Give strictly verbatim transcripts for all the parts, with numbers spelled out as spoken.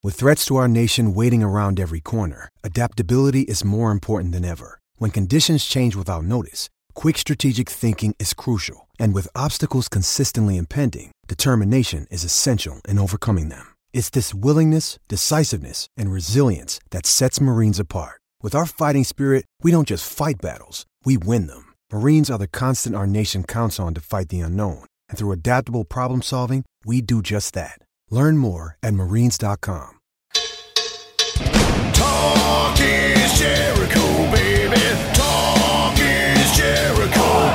With threats to our nation waiting around every corner, adaptability is more important than ever. When conditions change without notice, quick strategic thinking is crucial. And with obstacles consistently impending, determination is essential in overcoming them. It's this willingness, decisiveness, and resilience that sets Marines apart. With our fighting spirit, we don't just fight battles, we win them. Marines are the constant our nation counts on to fight the unknown. And through adaptable problem solving, we do just that. Learn more at marines dot com. Talk is Jericho, baby. Talk is Jericho.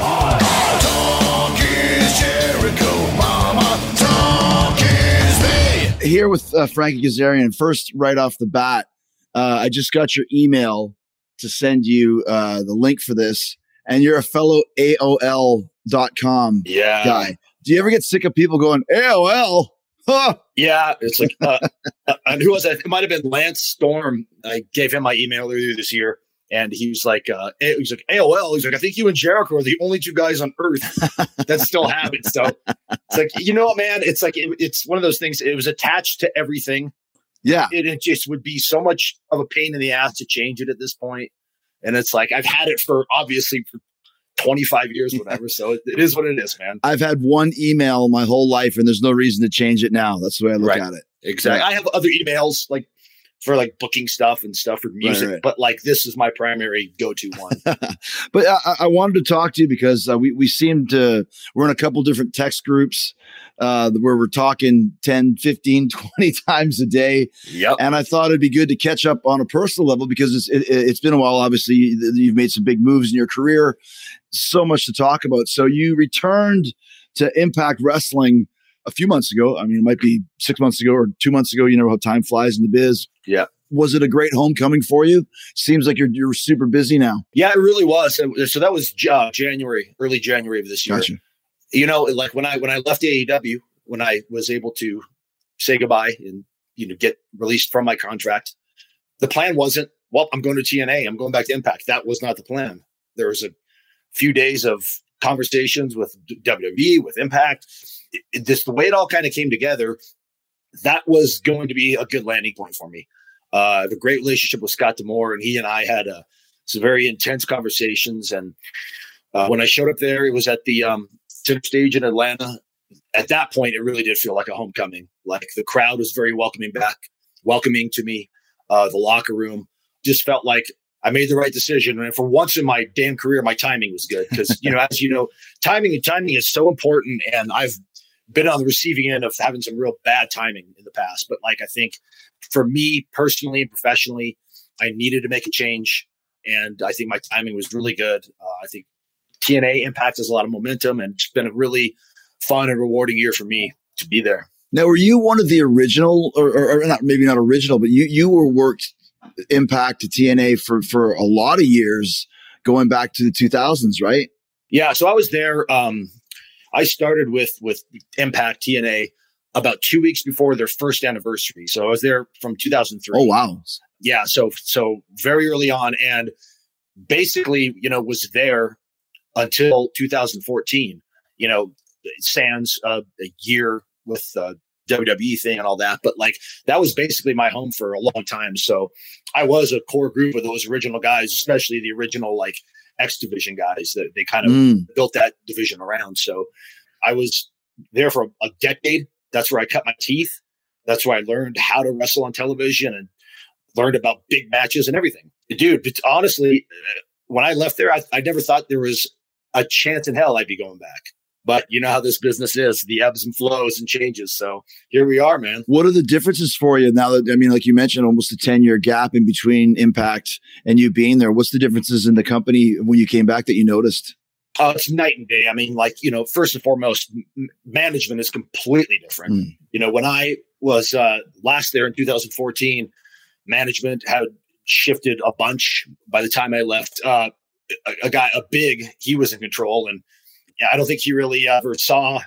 Talk is Jericho, mama. Talk is me. Here with uh, Frankie Kazarian. First, right off the bat, uh, I just got your email to send you uh, the link for this. And you're a fellow A O L dot com yeah. guy. Do you ever get sick of people going, A O L? Huh. Yeah. It's like, uh, and who was that? It might have been Lance Storm. I gave him my email earlier this year. And he was like, uh, he's like, A O L. He's like, I think you and Jericho are the only two guys on earth that still have it. So it's like, you know what, man? It's like, it, it's one of those things. It was attached to everything. Yeah. It, it just would be so much of a pain in the ass to change it at this point. And it's like, I've had it for obviously for twenty-five years, whatever. So it, it is what it is, man. I've had one email my whole life and there's no reason to change it now. That's the way I look right. at it. Exactly. Right. I have other emails like for like booking stuff and stuff for music, right, right. but like this is my primary go-to one. But I, I wanted to talk to you because uh, we, we seem to, we're in a couple different text groups uh, where we're talking ten, fifteen, twenty times a day. Yep. And I thought it'd be good to catch up on a personal level because it's, it, it's been a while. Obviously, you've made some big moves in your career. So much to talk about. So you returned to Impact Wrestling a few months ago. I mean, it might be six months ago or two months ago. You know how time flies in the biz. Yeah. Was it a great homecoming for you? Seems like you're you're super busy now. Yeah, it really was. So that was uh, January, early January of this year. Gotcha. You know, like when I when I left A E W, when I was able to say goodbye and you know get released from my contract, the plan wasn't, well, I'm going to T N A. I'm going back to Impact. That was not the plan. There was a few days of conversations with W W E, with Impact. It, it, this the way it all kind of came together. That was going to be a good landing point for me. Uh, I have a great relationship with Scott D'Amore, and he and I had a, some very intense conversations. And uh, when I showed up there, it was at the um, center stage in Atlanta. At that point, it really did feel like a homecoming. Like the crowd was very welcoming back, welcoming to me. Uh, the locker room just felt like I made the right decision. And for once in my damn career, my timing was good because, you know, as you know, timing timing is so important. And I've been on the receiving end of having some real bad timing in the past. But like, I think for me personally and professionally, I needed to make a change. And I think my timing was really good. Uh, I think T N A Impact has a lot of momentum, and it's been a really fun and rewarding year for me to be there. Now, were you one of the original, or, or, or not, maybe not original, but you you were worked Impact to T N A for for a lot of years, going back to the two thousands, right? Yeah, so I was there. Um, I started with with Impact T N A about two weeks before their first anniversary. So I was there from two thousand three. Oh wow! Yeah, so so very early on, and basically, you know, was there until two thousand fourteen. You know, sans uh, a year with uh, W W E thing and all that, but like that was basically my home for a long time. So I was a core group of those original guys, especially the original like X Division guys that they kind of mm. built that division around. So I was there for a decade. That's where I cut my teeth. That's where I learned how to wrestle on television and learned about big matches and everything. Dude, but honestly, when I left there, I, I never thought there was a chance in hell I'd be going back. But you know how this business is, the ebbs and flows and changes. So here we are, man. What are the differences for you now that, I mean, like you mentioned, almost a ten year gap in between Impact and you being there. What's the differences in the company when you came back that you noticed? Uh, it's night and day. I mean, like, you know, first and foremost, m- management is completely different. Mm. You know, when I was uh, last there in two thousand fourteen, management had shifted a bunch. By the time I left, uh, a, a guy, a big, he was in control. And I don't think he really ever saw,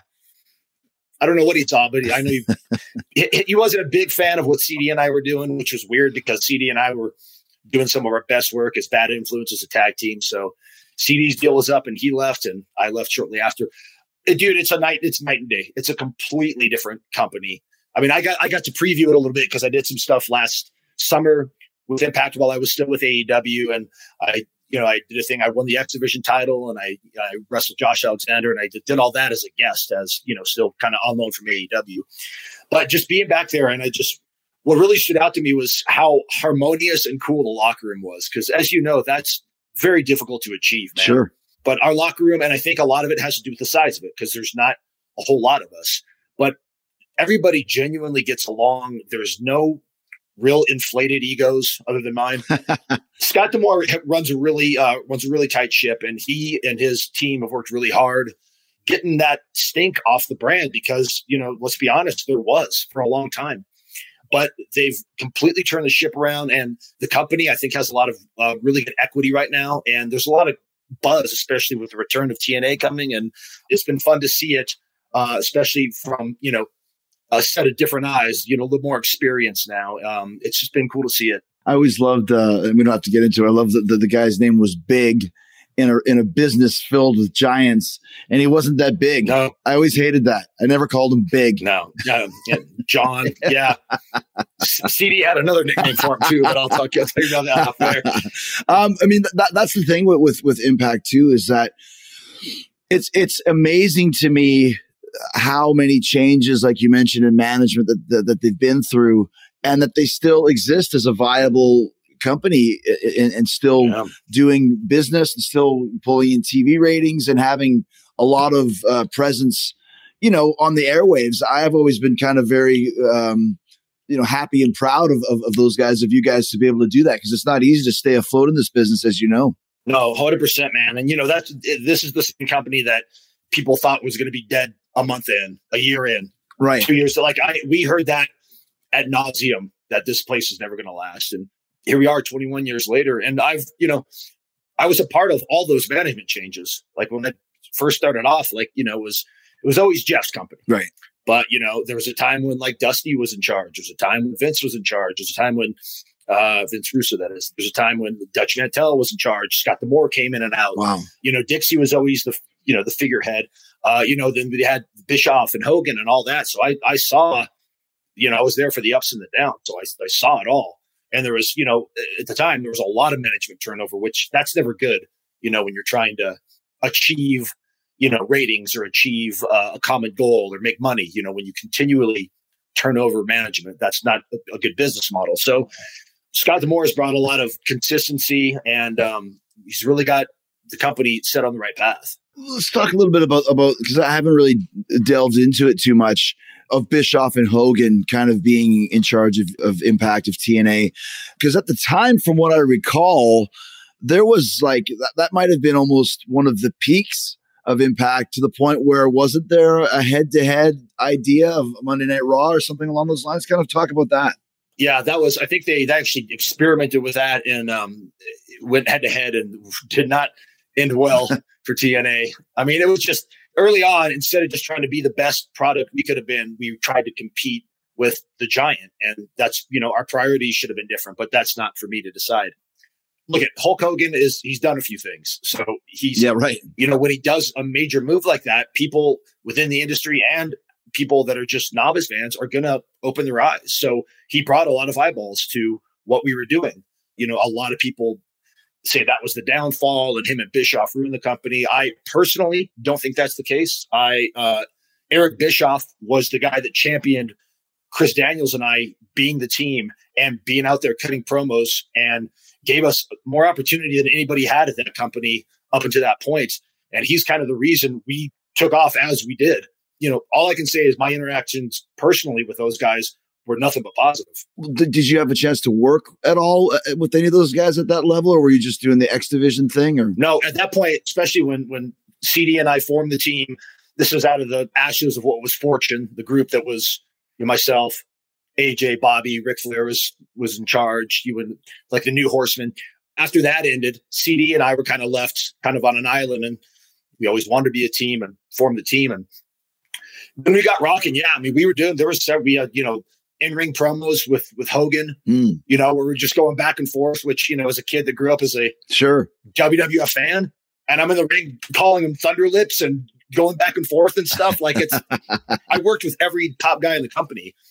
I don't know what he saw, but I know he, he, he wasn't a big fan of what C D and I were doing, which was weird because C D and I were doing some of our best work as Bad Influence as a tag team. So C D's deal was up and he left and I left shortly after. Dude, it's a night, it's night and day. It's a completely different company. I mean, I got I got to preview it a little bit because I did some stuff last summer with Impact while I was still with A E W, and I, you know, I did a thing. I won the X Division title, and I, I wrestled Josh Alexander, and I did, did all that as a guest, as you know, still kind of on loan from A E W. But just being back there, and I just what really stood out to me was how harmonious and cool the locker room was, because as you know, that's very difficult to achieve, man. Sure. But our locker room, and I think a lot of it has to do with the size of it, because there's not a whole lot of us, but everybody genuinely gets along. There's no real inflated egos other than mine. Scott D'Amore runs a really uh, runs a really tight ship, and he and his team have worked really hard getting that stink off the brand, because, you know, let's be honest, there was for a long time. But they've completely turned the ship around, and the company, I think, has a lot of uh, really good equity right now, and there's a lot of buzz, especially with the return of T N A coming, and it's been fun to see it, uh, especially from, you know, a set of different eyes, you know, a little more experience now. Um, it's just been cool to see it. I always loved, uh, and we don't have to get into it. I love that the, the guy's name was Big in a, in a business filled with giants, and he wasn't that big. No. I always hated that. I never called him Big. No, yeah, yeah. John, yeah. C D had another nickname for him too, but I'll talk, I'll tell you about that off there. um, I mean, that, that's the thing with, with, with Impact too, is that it's, it's amazing to me how many changes, like you mentioned, in management that, that, that they've been through, and that they still exist as a viable company and, and still yeah. doing business and still pulling in T V ratings and having a lot of uh, presence, you know, on the airwaves. I have always been kind of very, um, you know, happy and proud of, of, of those guys, of you guys, to be able to do that, because it's not easy to stay afloat in this business, as you know. No, one hundred percent, man. And, you know, that's, this is the same company that people thought was going to be dead a month in, a year in, right? Two years. So like I, we heard that ad nauseum, that this place is never going to last. And here we are twenty-one years later. And I've, you know, I was a part of all those management changes. Like when I first started off, like, you know, it was, it was always Jeff's company. Right. But, you know, there was a time when like Dusty was in charge. There was a time when Vince was in charge. There was a time when uh, Vince Russo, that is. There's a time when Dutch Mantel was in charge. Scott D'Amore came in and out. Wow. You know, Dixie was always the, you know, the figurehead. Uh, you know, then we had Bischoff and Hogan and all that. So I, I saw, you know, I was there for the ups and the downs. So I, I saw it all. And there was, you know, at the time, there was a lot of management turnover, which that's never good, you know, when you're trying to achieve, you know, ratings or achieve uh, a common goal or make money. You know, when you continually turn over management, that's not a, a good business model. So Scott D'Amore has brought a lot of consistency, and um, he's really got the company set on the right path. Let's talk a little bit about, about, because I haven't really delved into it too much, of Bischoff and Hogan kind of being in charge of, of Impact, of T N A. Because at the time, from what I recall, there was like, that, that might have been almost one of the peaks of Impact, to the point where, wasn't there a head-to-head idea of Monday Night Raw or something along those lines? Kind of talk about that. Yeah, that was, I think they, they actually experimented with that and um, went head-to-head and did not end well for T N A. I mean, it was just early on, instead of just trying to be the best product we could have been, we tried to compete with the giant. And that's, you know, our priorities should have been different, but that's not for me to decide. Look at Hulk Hogan is, he's done a few things. So he's, yeah, right. You know, when he does a major move like that, people within the industry and people that are just novice fans are going to open their eyes. So he brought a lot of eyeballs to what we were doing. You know, a lot of people say that was the downfall and him and Bischoff ruined the company. I personally don't think that's the case. I, uh, Eric Bischoff was the guy that championed Chris Daniels and I being the team and being out there cutting promos, and gave us more opportunity than anybody had at that company up until that point. And he's kind of the reason we took off as we did. You know, all I can say is my interactions personally with those guys were nothing but positive. Did you have a chance to work at all with any of those guys at that level, or were you just doing the X Division thing? Or no, at that point, especially when when C D and I formed the team, this was out of the ashes of what was Fortune, the group that was, you know, myself, A J, Bobby, Ric Flair was was in charge. You would like the New Horsemen. After that ended, C D and I were kind of left kind of on an island, and we always wanted to be a team and form the team. And when we got rocking, yeah, I mean, we were doing, there was several, we had, you know, in-ring promos with, with Hogan, mm. you know, where we're just going back and forth, which, you know, as a kid that grew up as a sure W W F fan, and I'm in the ring calling him Thunder Lips and going back and forth and stuff. Like it's, I worked with every top guy in the company.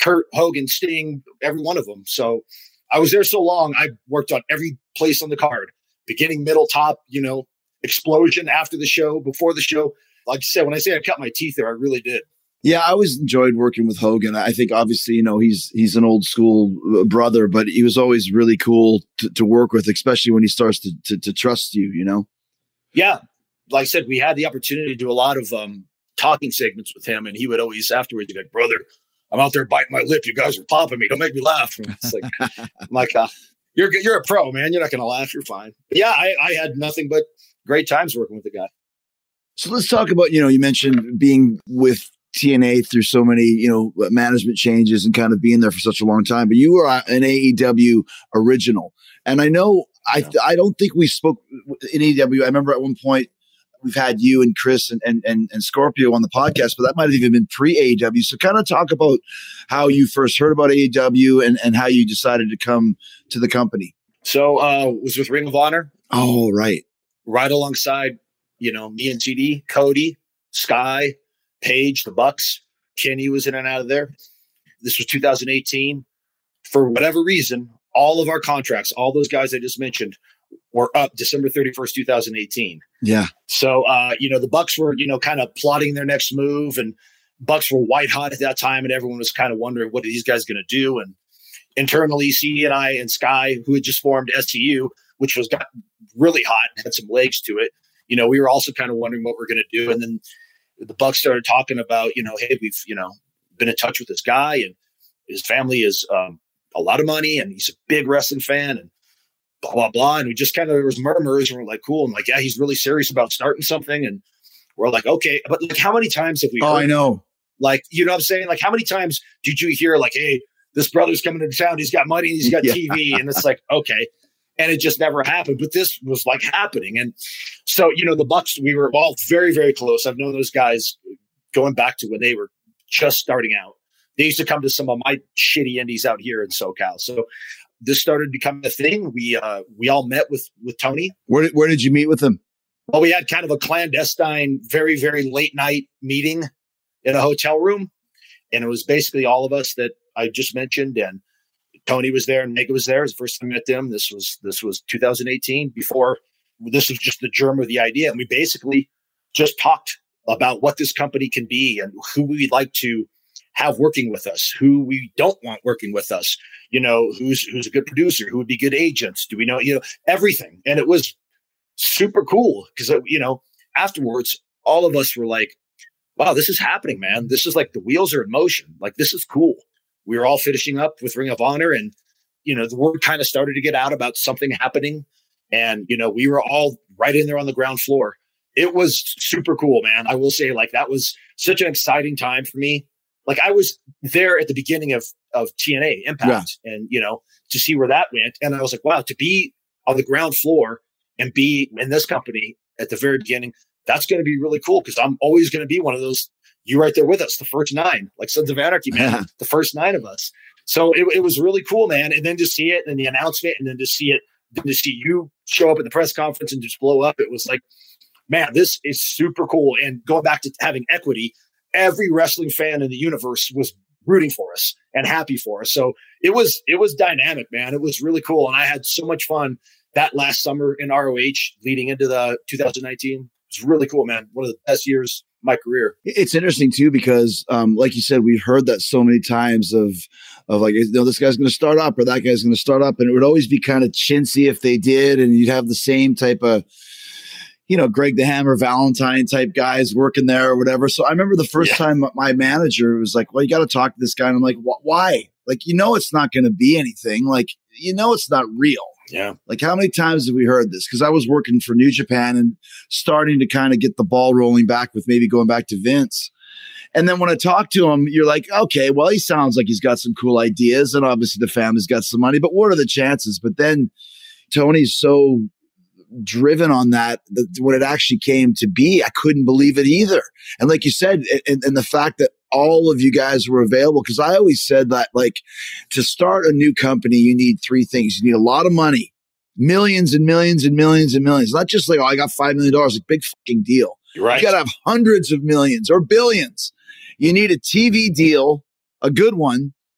Kurt, Hogan, Sting, every one of them. So I was there so long. I worked on every place on the card, beginning, middle, top, you know, explosion after the show, before the show. Like I said, when I say I cut my teeth there, I really did. Yeah, I always enjoyed working with Hogan. I think obviously, you know, he's he's an old school brother, but he was always really cool to, to work with, especially when he starts to, to to trust you, you know? Yeah. Like I said, we had the opportunity to do a lot of um, talking segments with him, and he would always afterwards be like, brother, I'm out there biting my lip. You guys are popping me. Don't make me laugh. And it's like, I'm like, uh, you're you're a pro, man. You're not going to laugh. You're fine. But yeah, I, I had nothing but great times working with the guy. So let's talk about, you know, you mentioned being with T N A through so many, you know, management changes and kind of being there for such a long time, but you were an A E W original. And I know, I I don't think we spoke in A E W. I remember at one point we've had you and Chris and, and, and, and Scorpio on the podcast, but that might have even been pre A E W. So kind of talk about how you first heard about A E W and, and how you decided to come to the company. So uh was with Ring of Honor. Oh, right. Right alongside, you know, me and C D, Cody, Sky, Paige, the Bucks. Kenny was in and out of there. This was two thousand eighteen. For whatever reason, all of our contracts, all those guys I just mentioned, were up December thirty-first, two thousand eighteen. Yeah. So, uh, you know, the Bucks were, you know, kind of plotting their next move, and Bucks were white hot at that time, and everyone was kind of wondering, what are these guys going to do? And internally, C D and I and Sky, who had just formed S C U, which was got really hot, had some legs to it. You know, we were also kind of wondering what we're going to do. And then the Bucks started talking about, you know, hey, we've, you know, been in touch with this guy, and his family is um, a lot of money, and he's a big wrestling fan, and blah, blah, blah. And we just kind of, there was murmurs, and we're like, cool. And like, yeah, he's really serious about starting something. And we're like, okay, but like, how many times have we Oh, heard, I know. like, you know what I'm saying? Like, how many times did you hear like, hey, this brother's coming into town, he's got money, he's got Yeah. T V. And it's like, okay. And it just never happened. But this was like happening. And so, you know, the Bucks, we were all very, very close. I've known those guys going back to when they were just starting out. They used to come to some of my shitty indies out here in SoCal. So this started becoming a thing. We uh, we all met with with Tony. Where did, where did you meet with him? Well, we had kind of a clandestine, very, very late night meeting in a hotel room. And it was basically all of us that I just mentioned. And Tony was there and Mega was there. It was the first time I met them. This was this was two thousand eighteen. Before, this was just the germ of the idea. And we basically just talked about what this company can be and who we'd like to have working with us, who we don't want working with us, you know, who's who's a good producer, who would be good agents. Do we know, you know, everything. And it was super cool because, you know, afterwards, all of us were like, wow, this is happening, man. This is like the wheels are in motion. Like, this is cool. We were all finishing up with Ring of Honor, and, you know, the word kind of started to get out about something happening. And, you know, we were all right in there on the ground floor. It was super cool, man. I will say, like, that was such an exciting time for me. Like, I was there at the beginning of, of T N A Impact, yeah. and, you know, to see where that went. And I was like, wow, to be on the ground floor and be in this company at the very beginning, that's going to be really cool. Cause I'm always going to be one of those, you right there with us, the first nine, like Sons of Anarchy, man, the first nine of us. So it, it was really cool, man. And then to see it and the announcement, and then to see it, then to see you show up at the press conference and just blow up. It was like, man, this is super cool. And going back to having equity, every wrestling fan in the universe was rooting for us and happy for us. So it was, it was dynamic, man. It was really cool. And I had so much fun that last summer in R O H leading into the two thousand nineteen. It was really cool, man. One of the best years of my career. It's interesting too, because um, like you said, we've heard that so many times of, of like, you know, this guy's going to start up or that guy's going to start up. And it would always be kind of chintzy if they did. And you'd have the same type of, you know, Greg the Hammer Valentine type guys working there or whatever. So I remember the first yeah. time my manager was like, well, you got to talk to this guy. And I'm like, why? Like, you know, it's not going to be anything. Like, you know, it's not real. Yeah. Like, how many times have we heard this? Because I was working for New Japan and starting to kind of get the ball rolling back with maybe going back to Vince. And then when I talk to him, you're like, okay, well, he sounds like he's got some cool ideas. And obviously the family's got some money, but what are the chances? But then Tony's so driven on that, that when it actually came to be, I couldn't believe it either. And like you said, and, and the fact that all of you guys were available, because I always said that, like, to start a new company, you need three things. You need a lot of money, millions and millions and millions and millions. Not just like, oh, I got five million dollars, like big fucking deal. You're right. You got to have hundreds of millions or billions. You need a T V deal, a good one.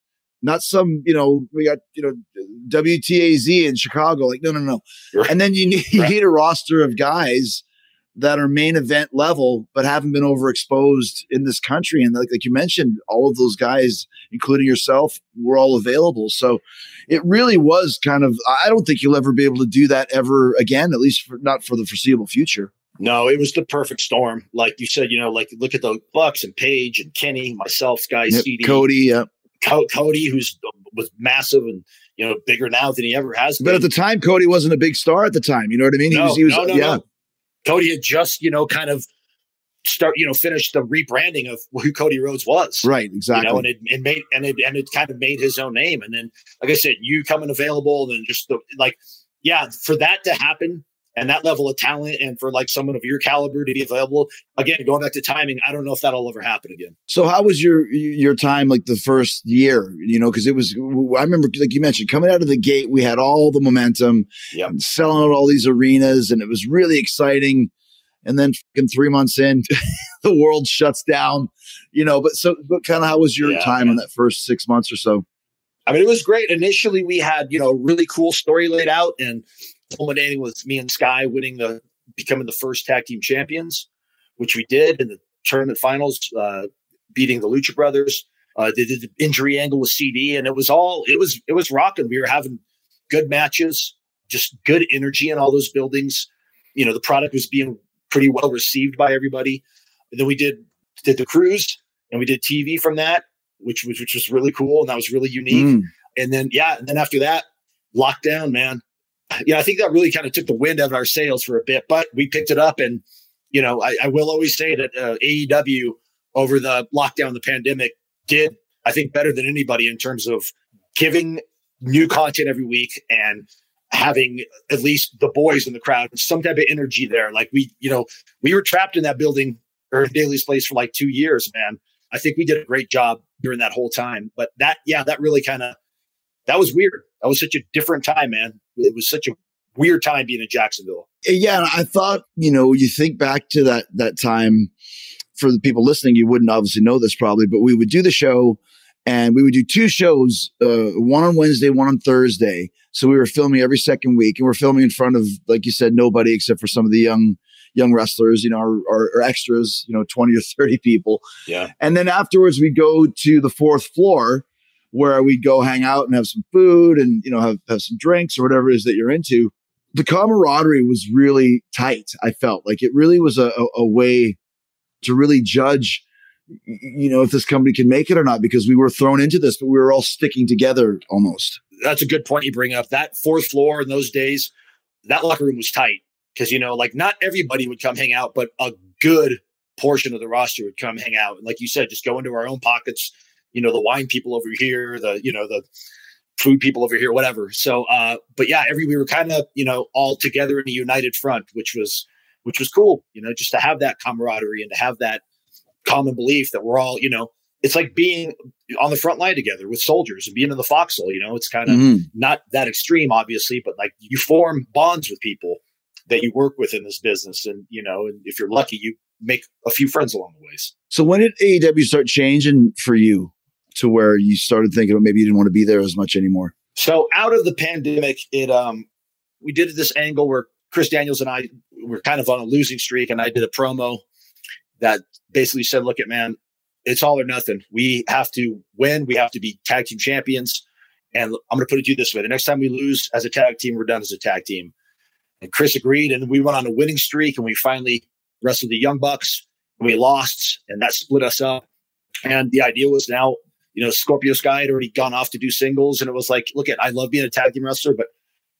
not some, you know, we got, you know, W T A Z in Chicago. Like, no, no, no. Right. And then you need, you Right. need a roster of guys that are main event level, but haven't been overexposed in this country. And like, like you mentioned, all of those guys, including yourself, were all available. So it really was kind of, I don't think you'll ever be able to do that ever again, at least for, not for the foreseeable future. No, it was the perfect storm. Like you said, you know, like look at the Bucks and Paige and Kenny, myself, Sky, Yep, C D, Cody, yeah. Co- Cody, who's was massive and, you know, bigger now than he ever has been. But at the time, Cody wasn't a big star at the time. You know what I mean? He no, was, he was, no, no, yeah. no. Cody had just, you know, kind of start, you know, finished the rebranding of who Cody Rhodes was. Right, exactly. You know, and it, it made and it and it kind of made his own name. And then, like I said, you coming available, and just the, like, yeah, for that to happen and that level of talent, and for like someone of your caliber to be available again, going back to timing, I don't know if that'll ever happen again. So how was your your time like the first year? You know, because it was, I remember, like you mentioned, coming out of the gate, we had all the momentum, Yep. selling out all these arenas, and it was really exciting. And then fucking three months in, the world shuts down. You know, but so, but kind of how was your Yeah, time yeah. in that first six months or so? I mean, it was great. Initially, we had, you know, a really cool story laid out, and culminating with me and Sky winning the, becoming the first tag team champions, which we did in the tournament finals, uh, beating the Lucha Brothers. Uh, they did the injury angle with C D, and it was all, it was, it was rocking. We were having good matches, just good energy in all those buildings. You know, the product was being pretty well received by everybody. And then we did, did the cruise, and we did T V from that, which was, which was really cool. And that was really unique. Mm. And then, yeah. And then after that, lockdown, man. Yeah, I think that really kind of took the wind out of our sails for a bit, but we picked it up. And, you know, I, I will always say that uh, A E W over the lockdown, the pandemic, did, I think, better than anybody in terms of giving new content every week and having at least the boys in the crowd, some type of energy there. Like we, you know, we were trapped in that building or in Daly's place for like two years, man. I think we did a great job during that whole time. But that, yeah, that really kind of, that was weird. That was such a different time, man. It was such a weird time being in Jacksonville. Yeah, I thought, you know, you think back to that that time. For the people listening, you wouldn't obviously know this probably, but we would do the show, and we would do two shows, uh, one on Wednesday, one on Thursday. So we were filming every second week, and we're filming in front of, like you said, nobody except for some of the young young wrestlers, you know, or, or, or extras, you know, twenty or thirty people. Yeah. And then afterwards, we go to the fourth floor, where we go hang out and have some food and, you know, have, have some drinks or whatever it is that you're into. The camaraderie was really tight. I felt like it really was a, a, a way to really judge, you know, if this company can make it or not, because we were thrown into this, but we were all sticking together almost. That's a good point you bring up. That fourth floor in those days, that locker room was tight because, you know, like not everybody would come hang out, but a good portion of the roster would come hang out. And like you said, just go into our own pockets. You know, the wine people over here, the, you know, the food people over here, whatever. So, uh, but yeah, every, we were kind of, you know, all together in a united front, which was, which was cool, you know, just to have that camaraderie and to have that common belief that we're all, you know, it's like being on the front line together with soldiers and being in the foxhole, you know, it's kind of Mhm. not that extreme, obviously, but like you form bonds with people that you work with in this business. And, you know, and if you're lucky, you make a few friends along the ways. So when did A E W start changing for you to where you started thinking, well, maybe you didn't want to be there as much anymore? So out of the pandemic, it um, we did this angle where Chris Daniels and I were kind of on a losing streak, and I did a promo that basically said, "Look, at man, it's all or nothing. We have to win. We have to be tag team champions." And I'm going to put it to you this way: the next time we lose as a tag team, we're done as a tag team. And Chris agreed, and we went on a winning streak, and we finally wrestled the Young Bucks, and we lost, and that split us up. And the idea was now, you know, Scorpio Sky had already gone off to do singles. And it was like, look, at I love being a tag team wrestler, but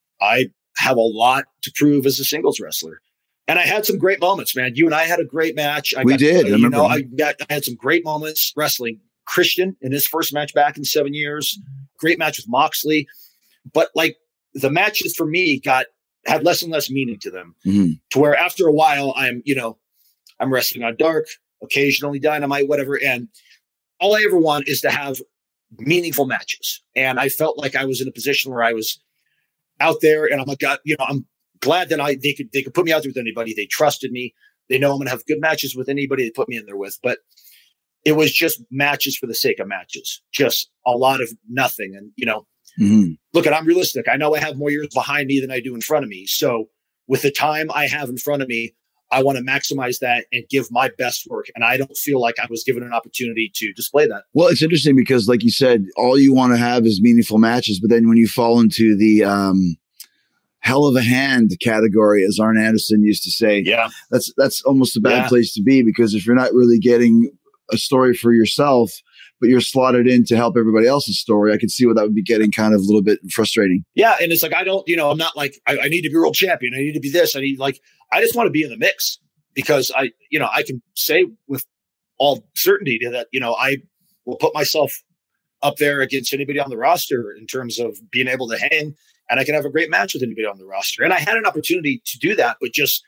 I have a lot to prove as a singles wrestler. And I had some great moments, man. You and I had a great match. I We got, did. I You remember know, that. I, got, I had some great moments wrestling Christian in his first match back in seven years. Great match with Moxley. But like the matches for me got, had less and less meaning to them, Mhm. to where after a while I'm, you know, I'm wrestling on Dark, occasionally Dynamite, whatever. And all I ever want is to have meaningful matches. And I felt like I was in a position where I was out there, and I'm like, God, you know, I'm glad that I they could they could put me out there with anybody. They trusted me. They know I'm going to have good matches with anybody they put me in there with. But it was just matches for the sake of matches, just a lot of nothing. And, you know, Mm-hmm. look, I'm realistic. I know I have more years behind me than I do in front of me. So with the time I have in front of me, I want to maximize that and give my best work. And I don't feel like I was given an opportunity to display that. Well, it's interesting because, like you said, all you want to have is meaningful matches. But then when you fall into the um, hell of a hand category, as Arn Anderson used to say, Yeah. that's that's almost a bad Yeah. place to be, because if you're not really getting a story for yourself, but you're slotted in to help everybody else's story, I could see what that would be getting kind of a little bit frustrating. Yeah. And it's like, I don't, you know, I'm not like, I, I need to be world champion. I need to be this. I need like, I just want to be in the mix, because I, you know, I can say with all certainty that, you know, I will put myself up there against anybody on the roster in terms of being able to hang, and I can have a great match with anybody on the roster. And I had an opportunity to do that, but just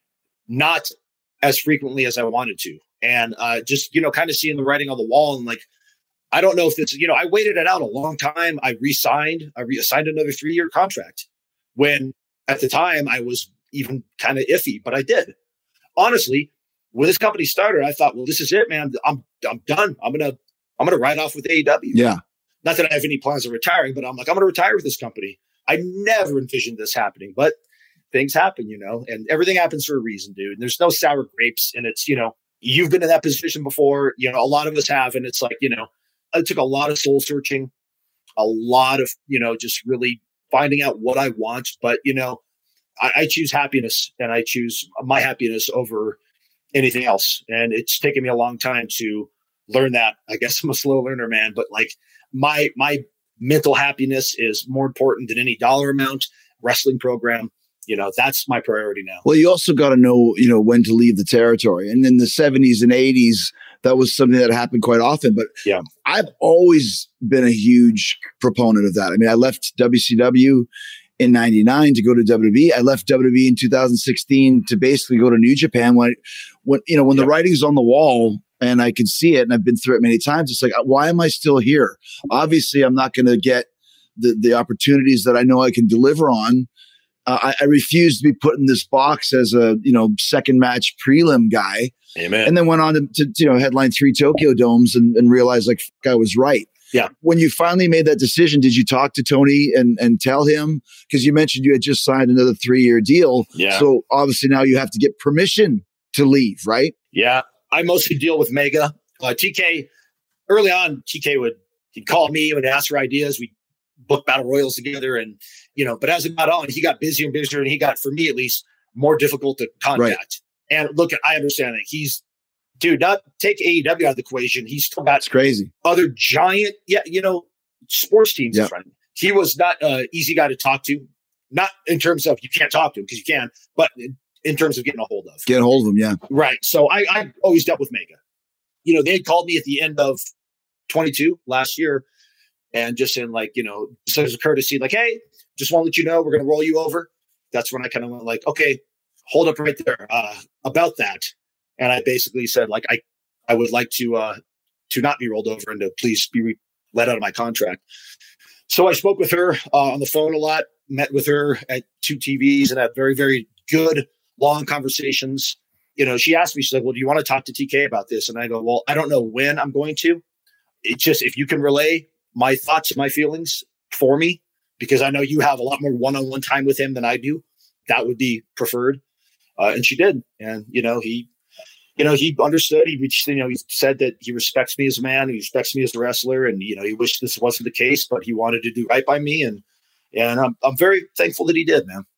not as frequently as I wanted to. And uh, just, you know, kind of seeing the writing on the wall, and like, I don't know if it's, you know, I waited it out a long time. I re-signed, I re-signed another three-year contract when at the time I was even kind of iffy, but I did. Honestly, when this company started, I thought, well, this is it, man. I'm I'm done. I'm gonna I'm gonna ride off with A E W. Yeah. Not that I have any plans of retiring, but I'm like, I'm gonna retire with this company. I never envisioned this happening, but things happen, you know, and everything happens for a reason, dude. And there's no sour grapes, and it's, you know, you've been in that position before. You know, a lot of us have, and it's like, you know, it took a lot of soul searching, a lot of, you know, just really finding out what I want. But, you know, I, I choose happiness, and I choose my happiness over anything else. And it's taken me a long time to learn that. I guess I'm a slow learner, man, but like my, my mental happiness is more important than any dollar amount. Wrestling program, you know, that's my priority now. Well, you also got to know, you know, when to leave the territory. And in the seventies and eighties, that was something that happened quite often. But Yeah. I've always been a huge proponent of that. I mean, I left W C W in ninety-nine to go to W W E. I left W W E in two thousand sixteen to basically go to New Japan. When, when you know, when Yeah. the writing's on the wall and I can see it, and I've been through it many times, it's like, why am I still here? Obviously, I'm not going to get the the opportunities that I know I can deliver on. Uh, I, I refuse to be put in this box as a, you know, second match prelim guy. Amen. And then went on to, to you know, headline three Tokyo Domes and, and realized like, fuck, I was right. Yeah. When you finally made that decision, did you talk to Tony and, and tell him? Because you mentioned you had just signed another three-year deal. Yeah. So obviously now you have to get permission to leave, right? Yeah. I mostly deal with Mega. Uh, T K, early on, T K would, he'd call me, would ask for ideas. We'd book battle royals together. And, you know, but as it got on, he got busier and busier, and he got, for me at least, more difficult to contact. Right. And look, I understand that he's, dude, not take A E W out of the equation. He's still got It's crazy. other giant, yeah, you know, sports teams Yeah. in front of him. He was not an easy guy to talk to, not in terms of you can't talk to him because you can, but in, in terms of getting a hold of. Get a hold of him, yeah. Right. So I, I always dealt with Mega. You know, they had called me at the end of twenty-two last year, and just in like, you know, so as a courtesy, like, hey, just want to let you know, we're going to roll you over. That's when I kind of went like, okay, hold up right there uh, about that. And I basically said, like, I, I would like to, uh, to not be rolled over and to please be re- let out of my contract. So I spoke with her uh, on the phone a lot, met with her at two T Vs, and had very, very good, long conversations. You know, she asked me, she's like, well, do you want to talk to T K about this? And I go, well, I don't know when I'm going to. It's just, if you can relay my thoughts, my feelings for me, because I know you have a lot more one-on-one time with him than I do, that would be preferred. Uh, and she did. And, you know, he, you know, he understood. He reached, you know, he said that he respects me as a man. He respects me as a wrestler. And, you know, he wished this wasn't the case, but he wanted to do right by me. And, and I'm, I'm very thankful that he did, man.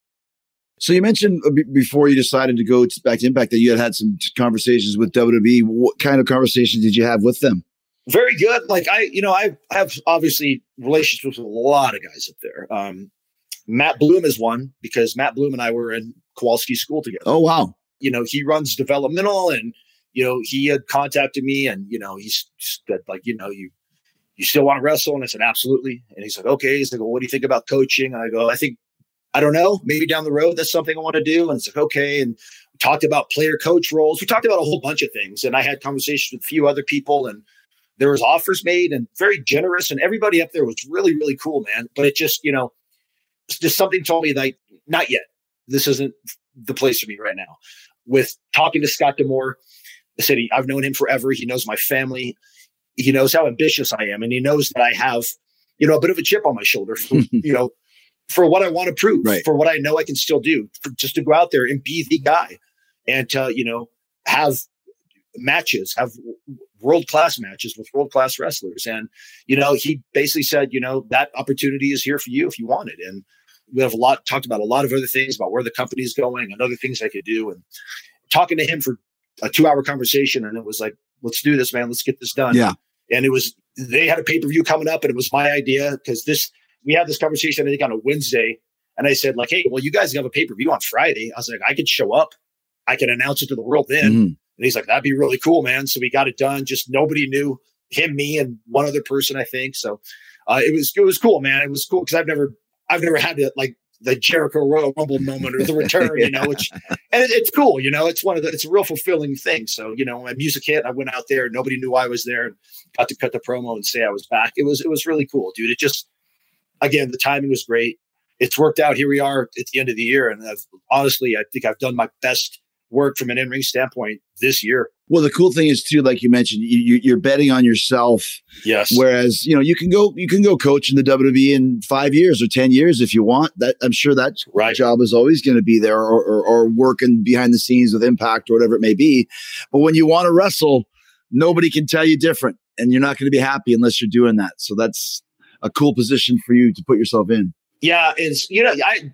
So you mentioned uh, b- before you decided to go to, back to Impact that you had had some t- conversations with W W E. What kind of conversations did you have with them? Very good. Like I, you know, I have obviously relationships with a lot of guys up there. Um, Matt Bloom is one, because Matt Bloom and I were in Kowalski school together. Oh, wow. You know, he runs developmental, and, you know, he had contacted me, and, you know, he's said, like, you know, you, you still want to wrestle? And I said, absolutely. And he's like, okay. He's like, well, what do you think about coaching? And I go, I think, I don't know, maybe down the road, that's something I want to do. And it's like, okay. And we talked about player coach roles. We talked about a whole bunch of things. And I had conversations with a few other people, and there was offers made, and very generous. And everybody up there was really, really cool, man. But it just, you know, just something told me that not yet. This isn't the place for me right now. With talking to Scott D'Amore, I said, he, I've known him forever. He knows my family. He knows how ambitious I am. And he knows that I have, you know, a bit of a chip on my shoulder, for, you know, for what I want to prove, right. for what I know I can still do, for just to go out there and be the guy and to, you know, have matches, have world-class matches with world-class wrestlers. And, you know, he basically said, you know, that opportunity is here for you if you want it. And we have a lot, talked about a lot of other things about where the company is going and other things I could do. And talking to him for a two hour conversation. And it was like, let's do this, man. Let's get this done. Yeah. And it was, they had a pay-per-view coming up and it was my idea because this, we had this conversation, I think on a Wednesday. And I said like, hey, well, you guys have a pay-per-view on Friday. I was like, I could show up. I can announce it to the world then. Mm-hmm. And he's like, that'd be really cool, man. So we got it done. Just nobody knew him, me, and one other person, I think. So uh, it was, it was cool, man. It was cool. Cause I've never, I've never had to like the Jericho Royal Rumble moment or the return, yeah. you know, which, and it, it's cool. You know, it's one of the, it's a real fulfilling thing. So, you know, my music hit, I went out there, nobody knew I was there and got to cut the promo and say I was back. It was, it was really cool, dude. It just, again, the timing was great. It's worked out. Here we are at the end of the year. And I've honestly, I think I've done my best work from an in-ring standpoint this year. Well, the cool thing is too, like you mentioned, you, you're betting on yourself. Yes. Whereas, you know, you can go, you can go coach in the W W E in five years or ten years if you want. That I'm sure that right. job is always going to be there, or, or, or working behind the scenes with Impact or whatever it may be. But when you want to wrestle, nobody can tell you different, and you're not going to be happy unless you're doing that. So that's a cool position for you to put yourself in. Yeah, it's, you know, I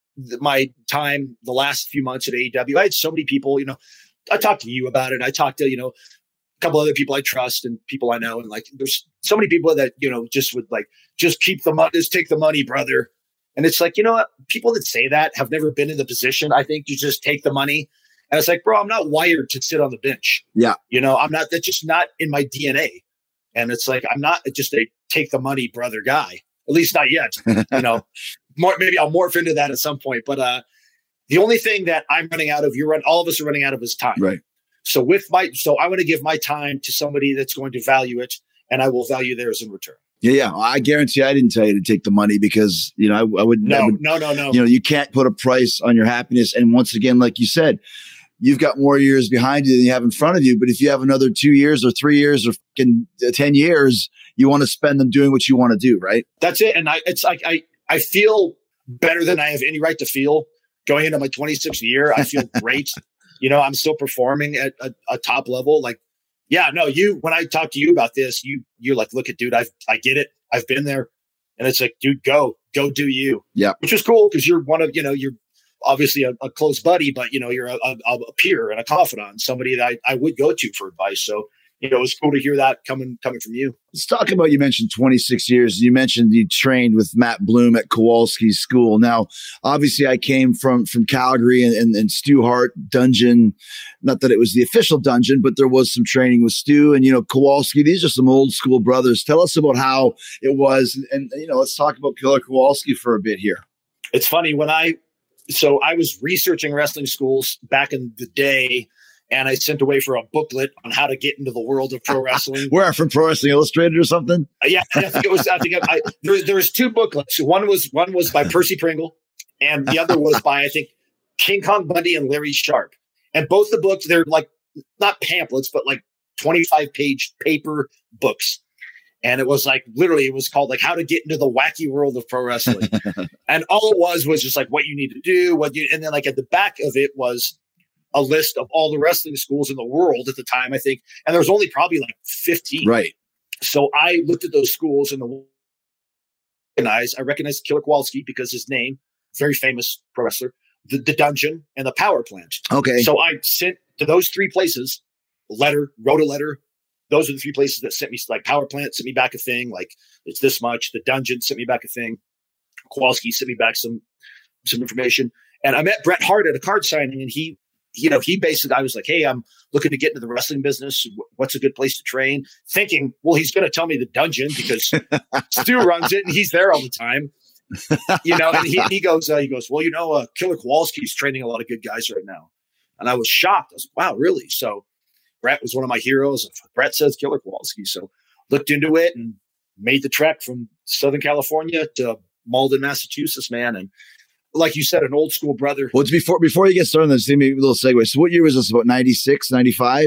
my time the last few months at A E W, I had so many people, you know, I talked to you about it. I talked to, you know, a couple other people I trust and people I know. And like, there's so many people that, you know, just would like, just keep the money, just take the money, brother. And it's like, you know what? People that say that have never been in the position, I think, to just take the money. And it's like, bro, I'm not wired to sit on the bench. Yeah. You know, I'm not, that's just not in my D N A. And it's like, I'm not just a take the money, brother guy, at least not yet. You know, more, maybe I'll morph into that at some point. But uh, the only thing that I'm running out of, you're run, all of us are running out of is time. Right. So with my, so I want to give my time to somebody that's going to value it, and I will value theirs in return. Yeah, yeah. I guarantee I didn't tell you to take the money because, you know, I, I would no, I would, no, no, no. You know, you can't put a price on your happiness. And once again, like you said, you've got more years behind you than you have in front of you. But if you have another two years or three years or fucking ten years, you want to spend them doing what you want to do, right? That's it. And I, it's like, I, I feel better than I have any right to feel going into my twenty-sixth year. I feel great. You know, I'm still performing at a, a top level. Like, yeah, no, you, when I talk to you about this, you, you're like, look at, dude, I've, I get it. I've been there. And it's like, dude, go, go do you. Yeah. Which is cool because you're one of, you know, you're obviously a, a close buddy, but, you know, you're a, a, a peer and a confidant, somebody that I, I would go to for advice. So, you know, it was cool to hear that coming coming from you. Let's talk about, you mentioned twenty-six years. You mentioned you trained with Matt Bloom at Kowalski's school. Now, obviously, I came from from Calgary and, and, and Stu Hart Dungeon. Not that it was the official dungeon, but there was some training with Stu and, you know, Kowalski. These are some old school brothers. Tell us about how it was. And, and you know, let's talk about Killer Kowalski for a bit here. It's funny when I, so I was researching wrestling schools back in the day. And I sent away for a booklet on how to get into the world of pro wrestling. Where, from Pro Wrestling Illustrated or something? Uh, yeah, I think it was. I think I, there, there was two booklets. One was one was by Percy Pringle, and the other was by I think King Kong Bundy and Larry Sharp. And both the books, they're like not pamphlets, but like twenty-five page paper books. And it was like literally, it was called like How to Get into the Wacky World of Pro Wrestling. And all it was was just like what you need to do, what you, and then like at the back of it was a list of all the wrestling schools in the world at the time, I think. And there was only probably like fifteen. Right. So I looked at those schools and the recognized, I recognized Killer Kowalski because his name, very famous pro wrestler, the, the Dungeon and the Power Plant. Okay. So I sent to those three places, a letter, wrote a letter. Those are the three places that sent me, like Power Plant sent me back a thing, like it's this much. The Dungeon sent me back a thing. Kowalski sent me back some, some information. And I met Bret Hart at a card signing, and he, you know, he basically, I was like, hey, I'm looking to get into the wrestling business. What's a good place to train? Thinking, well, he's going to tell me the Dungeon because Stu runs it and he's there all the time. You know, and he, he goes, uh, he goes, well, you know, uh, Killer Kowalski's training a lot of good guys right now. And I was shocked. I was like, wow, really? So Bret was one of my heroes. Bret says Killer Kowalski. So looked into it and made the trek from Southern California to Malden, Massachusetts, man. And like you said, an old school brother. Well, it's before before you get started on this, maybe a little segue. So what year was this? About ninety-six, ninety-five?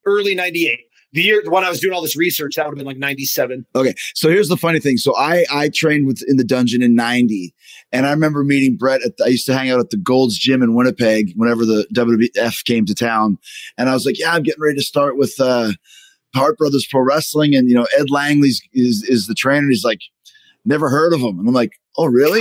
early ninety-eight. The year when I was doing all this research, that would have been like ninety-seven. Okay. So here's the funny thing. So I, I trained with in the dungeon in ninety, and I remember meeting Brett at the, I used to hang out at the Gold's Gym in Winnipeg whenever the W W F came to town. And I was like, yeah, I'm getting ready to start with, uh, Hart Brothers Pro Wrestling. And, you know, Ed Langley's is, is the trainer. He's like, never heard of him. And I'm like, oh, really?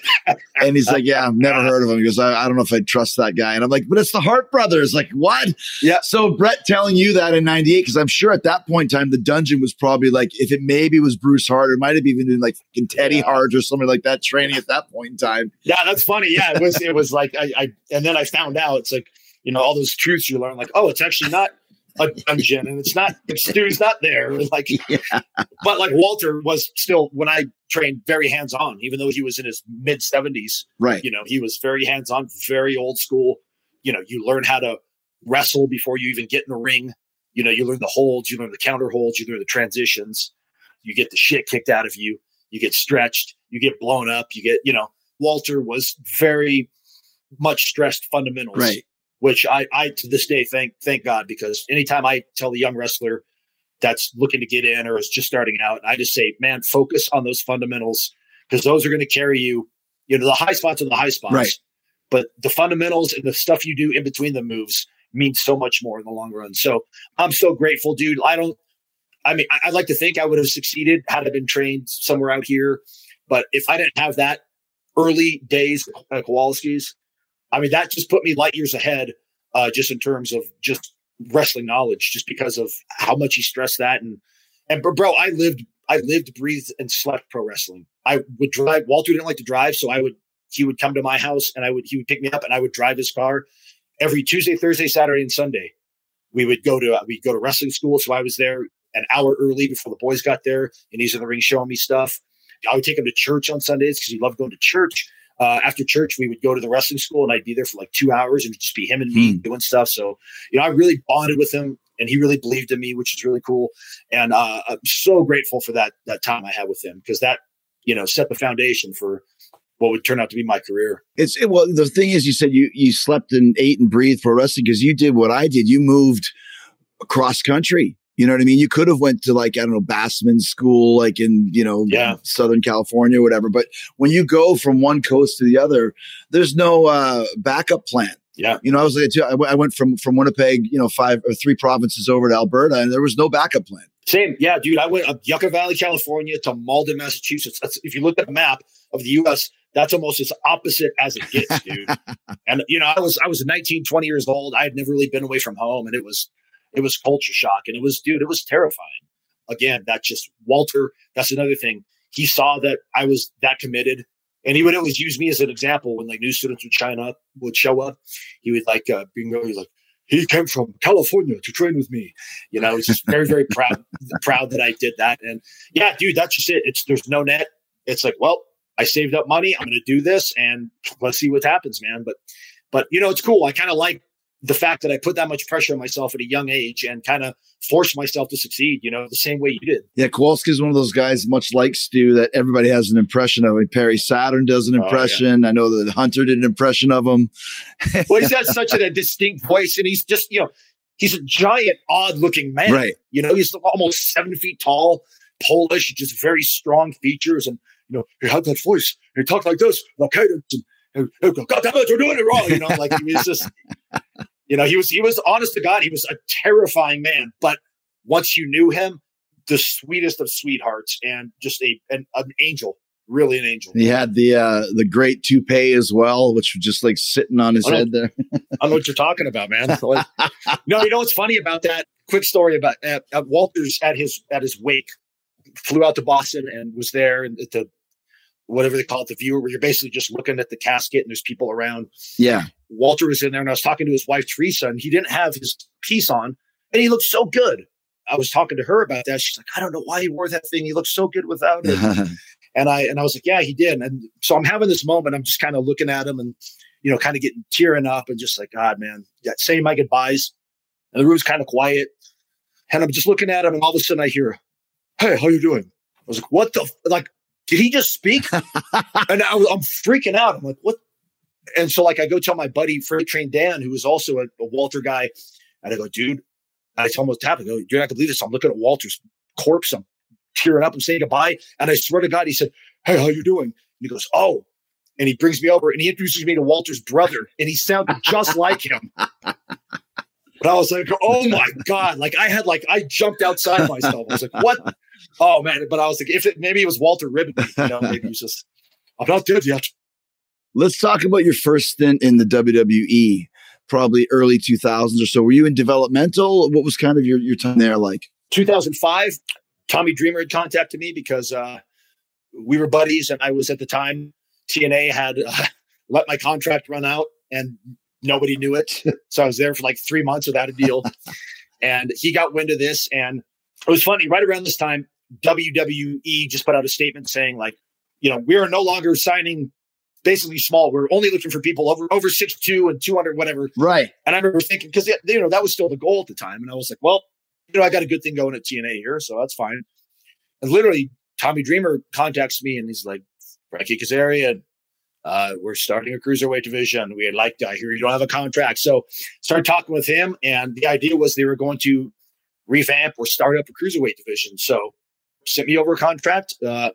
And he's like, yeah, I've never heard of him. He goes, I, I don't know if I'd trust that guy. And I'm like, but it's the Hart Brothers. Like, what? Yeah. So Brett telling you that in ninety-eight, because I'm sure at that point in time, the dungeon was probably like, if it maybe was Bruce Hart, it might have even been like fucking Teddy Yeah. Hart or somebody like that training at that point in time. Yeah, that's funny. Yeah, it was. It was like I, I. And then I found out it's like, you know, all those truths you learn. Like, oh, it's actually not a dungeon, and it's not. Stu's not there. Like, Yeah. but like Walter was still when I trained very hands on, even though he was in his mid seventies. Right. You know, he was very hands on, very old school. You know, you learn how to wrestle before you even get in the ring. You know, you learn the holds, you learn the counter holds, you learn the transitions. You get the shit kicked out of you. You get stretched. You get blown up. You get, you know, Walter was very much stressed fundamentals. Right. Which I, I to this day thank thank God, because anytime I tell a young wrestler that's looking to get in or is just starting out, I just say, man, focus on those fundamentals, because those are going to carry you. You know, the high spots are the high spots, Right. but the fundamentals and the stuff you do in between the moves means so much more in the long run. So I'm so grateful, dude. I don't. I mean, I, I'd like to think I would have succeeded had I been trained somewhere out here, but if I didn't have that early days at Kowalski's, I mean, that just put me light years ahead, uh, just in terms of just wrestling knowledge, just because of how much he stressed that. And, and bro, I lived, I lived, breathed, and slept pro wrestling. I would drive. Walter didn't like to drive. So I would, he would come to my house and I would, he would pick me up and I would drive his car every Tuesday, Thursday, Saturday, and Sunday. We would go to, uh, we'd go to wrestling school. So I was there an hour early before the boys got there, and he's in the ring showing me stuff. I would take him to church on Sundays because he loved going to church. Uh, after church, we would go to the wrestling school, and I'd be there for like two hours, and it'd just be him and me Hmm. doing stuff. So, you know, I really bonded with him, and he really believed in me, which is really cool. And uh, I'm so grateful for that that time I had with him, because that, you know, set the foundation for what would turn out to be my career. It's it, well, the thing is, you said you you slept and ate and breathed for wrestling because you did what I did. You moved across country. You know what I mean? You could have went to like, I don't know, Bassman School, like in, you know, Yeah. Southern California or whatever. But when you go from one coast to the other, there's no uh, backup plan. Yeah. You know, I was like, I w- I went from, from Winnipeg, you know, five or three provinces over to Alberta, and there was no backup plan. Same. Yeah, dude. I went up Yucca Valley, California to Malden, Massachusetts. That's, if you look at the map of the U S, that's almost as opposite as it gets, dude. And, you know, I was, I was nineteen, twenty years old. I had never really been away from home, and it was, it was culture shock. And it was, dude, it was terrifying. Again, that's just Walter. That's another thing. He saw that I was that committed, and he would always use me as an example when like new students would shine up, would show up. He would like, uh, being he's like, he came from California to train with me. You know, he's just very, very proud, proud that I did that. And yeah, dude, that's just it. It's, there's no net. It's like, well, I saved up money. I'm going to do this, and let's see what happens, man. But, but you know, it's cool. I kind of like the fact that I put that much pressure on myself at a young age and kind of forced myself to succeed, you know, the same way you did. Yeah, Kowalski is one of those guys, much like Stu, that everybody has an impression of. Like Perry Saturn does an Oh, yeah. impression. I know that Hunter did an impression of him. Well, he's got such a distinct voice, and he's just, you know, he's a giant, odd looking man. Right. You know, he's almost seven feet tall, Polish, just very strong features. And, you know, he had that voice. He talked like this, like cadence, and, and, and God damn it, you're doing it wrong. You know, like he was just, you know, he was, he was honest to God, he was a terrifying man. But once you knew him, the sweetest of sweethearts, and just a an, an angel, really an angel. He had the uh, the great toupee as well, which was just like sitting on his I don't- head there. I don't know what you're talking about, man. Like, no, you know what's funny about that? Quick story about uh, uh, Walter's at his at his wake, flew out to Boston and was there, and at the whatever they call it, the viewer, where you're basically just looking at the casket and there's people around. Yeah. Walter was in there, and I was talking to his wife Teresa, and he didn't have his piece on, and he looked so good. I was talking to her about that. She's like, I don't know why he wore that thing. He looked so good without it. And I and I was like, yeah, he did. And so I'm having this moment. I'm just kind of looking at him and, you know, kind of getting tearing up and just like, God, man, yeah, saying my goodbyes. And the room's kind of quiet. And I'm just looking at him, and all of a sudden I hear, hey, how you doing? I was like, what the, f-? like, did he just speak? And I was, I'm freaking out. I'm like, what? And so like, I go tell my buddy, Freight Train Dan, who was also a, a Walter guy. And I go, dude, I told him what's happening. I go, you're not gonna believe this. I'm looking at Walter's corpse. I'm tearing up. I'm saying goodbye. And I swear to God, he said, hey, how you doing? And he goes, oh. And he brings me over and he introduces me to Walter's brother. And he sounded just like him. But I was like, oh my God. Like I had like, I jumped outside myself. I was like, what? Oh man. But I was like, if it, maybe it was Walter Ribben, you know, maybe he was just, I'm not dead yet. Let's talk about your first stint in the W W E, probably early two thousands or so. Were you in developmental? What was kind of your, your time there like? two thousand five, Tommy Dreamer had contacted me because uh, we were buddies. And I was at the time, T N A had uh, let my contract run out and nobody knew it. So I was there for like three months without a deal. And he got wind of this. And it was funny. Right around this time, W W E just put out a statement saying like, you know, we are no longer signing basically small. We're only looking for people over, over six two and two hundred, whatever. Right. And I remember thinking, because, you know, that was still the goal at the time. And I was like, well, you know, I got a good thing going at T N A here, so that's fine. And literally, Tommy Dreamer contacts me and he's like, Frankie Kazarian, uh, we're starting a cruiserweight division. We'd like to, I hear you don't have a contract. So started talking with him. And the idea was they were going to revamp or start up a cruiserweight division. So sent me over a contract. Uh,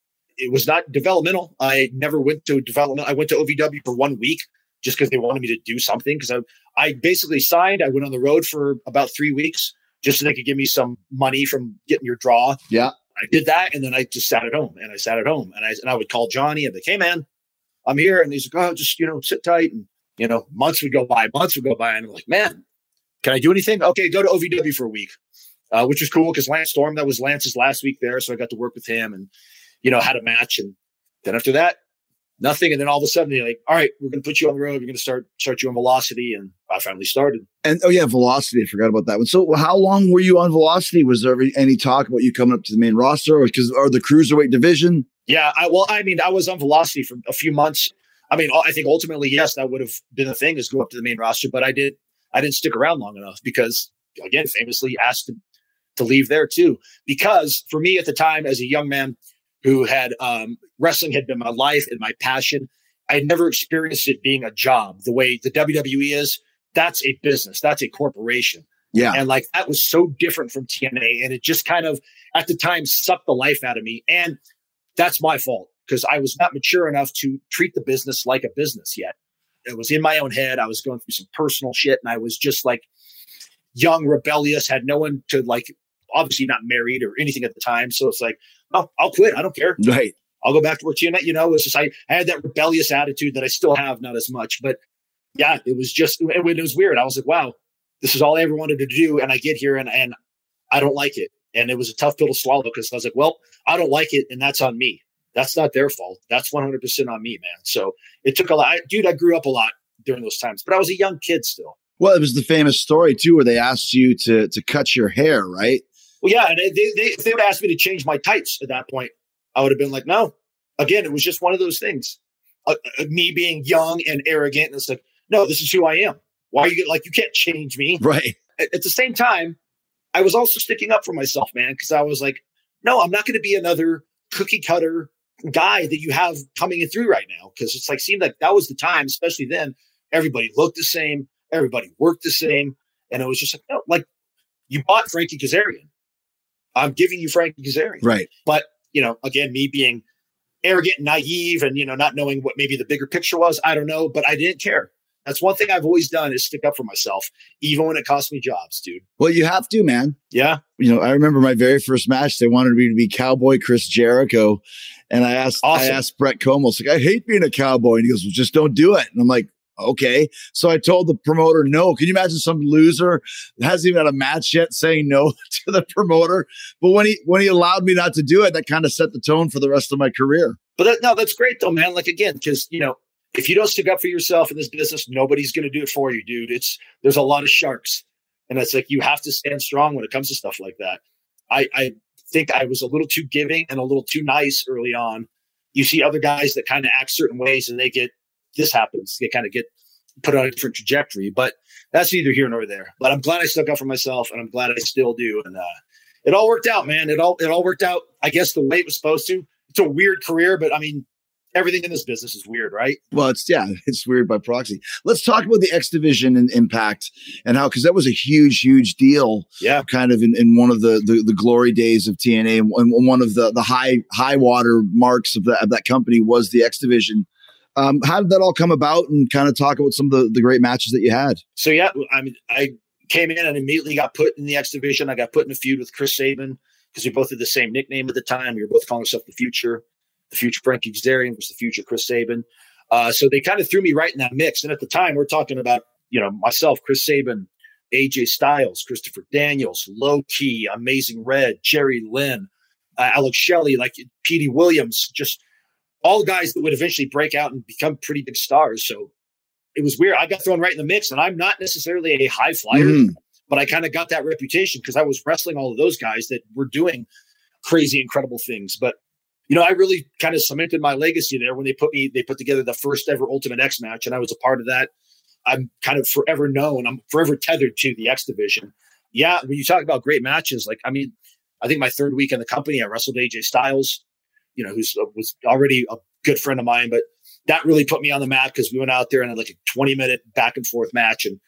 it was not developmental. I never went to development. I went to O V W for one week just because they wanted me to do something. Because I, I basically signed. I went on the road for about three weeks just so they could give me some money from getting your draw. Yeah. I did that. And then I just sat at home and I sat at home and I, and I would call Johnny and be like, hey man, I'm here. And he's like, oh, just, you know, sit tight. And, you know, months would go by, months would go by. And I'm like, man, can I do anything? Okay. Go to O V W for a week, uh, which was cool. Cause Lance Storm, that was Lance's last week there. So I got to work with him and, you know, had a match. And then after that, nothing. And then all of a sudden they're like, all right, we're going to put you on the road. We're going to start, start you on Velocity. And I finally started. And oh yeah, Velocity. I forgot about that one. So how long were you on Velocity? Was there any talk about you coming up to the main roster or because or the cruiserweight division? Yeah. I, well, I mean, I was on Velocity for a few months. I mean, I think ultimately, yes, that would have been a thing is go up to the main roster, but I did, I didn't stick around long enough because again, famously asked to, to leave there too, because for me at the time as a young man who had, um, wrestling had been my life and my passion. I had never experienced it being a job the way the W W E is. That's a business. That's a corporation. Yeah. And like, that was so different from T N A. And it just kind of at the time sucked the life out of me. And that's my fault because I was not mature enough to treat the business like a business yet. It was in my own head. I was going through some personal shit and I was just like young, rebellious, had no one to like, obviously not married or anything at the time. So it's like, oh, I'll quit. I don't care. Right. I'll go back to work T N A. You know, it's just, I, I had that rebellious attitude that I still have, not as much, but yeah, it was just, it, it was weird. I was like, wow, this is all I ever wanted to do. And I get here and, and I don't like it. And it was a tough pill to swallow because I was like, well, I don't like it. And that's on me. That's not their fault. That's one hundred percent on me, man. So it took a lot. I, dude, I grew up a lot during those times, but I was a young kid still. Well, it was the famous story too, where they asked you to, to cut your hair, right? Well, yeah. And they, they, if they would ask me to change my tights at that point, I would have been like, no. Again, it was just one of those things. Uh, uh, me being young and arrogant. And it's like, no, this is who I am. Why are you like, you can't change me. Right. At, at the same time, I was also sticking up for myself, man. Cause I was like, no, I'm not going to be another cookie cutter guy that you have coming in through right now. Cause it's like, seemed like that was the time, especially then everybody looked the same. Everybody worked the same. And it was just like, no, like you bought Frankie Kazarian. I'm giving you Frankie Kazarian. Right. But, you know, again, me being arrogant and naive and, you know, not knowing what maybe the bigger picture was, I don't know, but I didn't care. That's one thing I've always done is stick up for myself, even when it cost me jobs, dude. Well, you have to, man. Yeah. You know, I remember my very first match, they wanted me to be Cowboy Chris Jericho. And I asked, awesome. I asked Brett Como, like, I hate being a cowboy. And he goes, well, just don't do it. And I'm like, okay. So I told the promoter, no. Can you imagine some loser that hasn't even had a match yet saying no to the promoter? But when he when he allowed me not to do it, that kind of set the tone for the rest of my career. But that, no, that's great though, man. Like again, because you know, if you don't stick up for yourself in this business, nobody's going to do it for you, dude. It's there's a lot of sharks, and it's like you have to stand strong when it comes to stuff like that. I I think I was a little too giving and a little too nice early on. You see other guys that kind of act certain ways, and they get. This happens. They kind of get put on a different trajectory, but that's neither here nor there. But I'm glad I stuck up for myself, and I'm glad I still do. And uh, it all worked out, man. It all it all worked out. I guess the way it was supposed to. It's a weird career, but I mean, everything in this business is weird, right? Well, it's yeah, it's weird by proxy. Let's talk about the X Division and Impact and how, because that was a huge, huge deal. Yeah, kind of in, in one of the, the the glory days of T N A, and one of the the high high water marks of that of that company was the X Division. Um, how did that all come about? And kind of talk about some of the, the great matches that you had. So yeah, I mean, I came in and immediately got put in the X Division. I got put in a feud with Chris Sabin because we both had the same nickname at the time. We were both calling ourselves the Future. The Future Frankie Kazarian was the Future Chris Sabin. Uh, so they kind of threw me right in that mix. And at the time, we're talking about, you know, myself, Chris Sabin, A J Styles, Christopher Daniels, Low Key, Amazing Red, Jerry Lynn, uh, Alex Shelley, like Petey Williams, just all guys that would eventually break out and become pretty big stars. So it was weird. I got thrown right in the mix, and I'm not necessarily a high flyer, mm. but I kind of got that reputation because I was wrestling all of those guys that were doing crazy, incredible things. But you know, I really kind of cemented my legacy there when they put me, they put together the first ever Ultimate X match, and I was a part of that. I'm kind of forever known. I'm forever tethered to the X Division. Yeah, when you talk about great matches, like, I mean, I think my third week in the company, I wrestled A J Styles, you know, who's was already a good friend of mine, but that really put me on the map because we went out there and had like a twenty minute back and forth match. And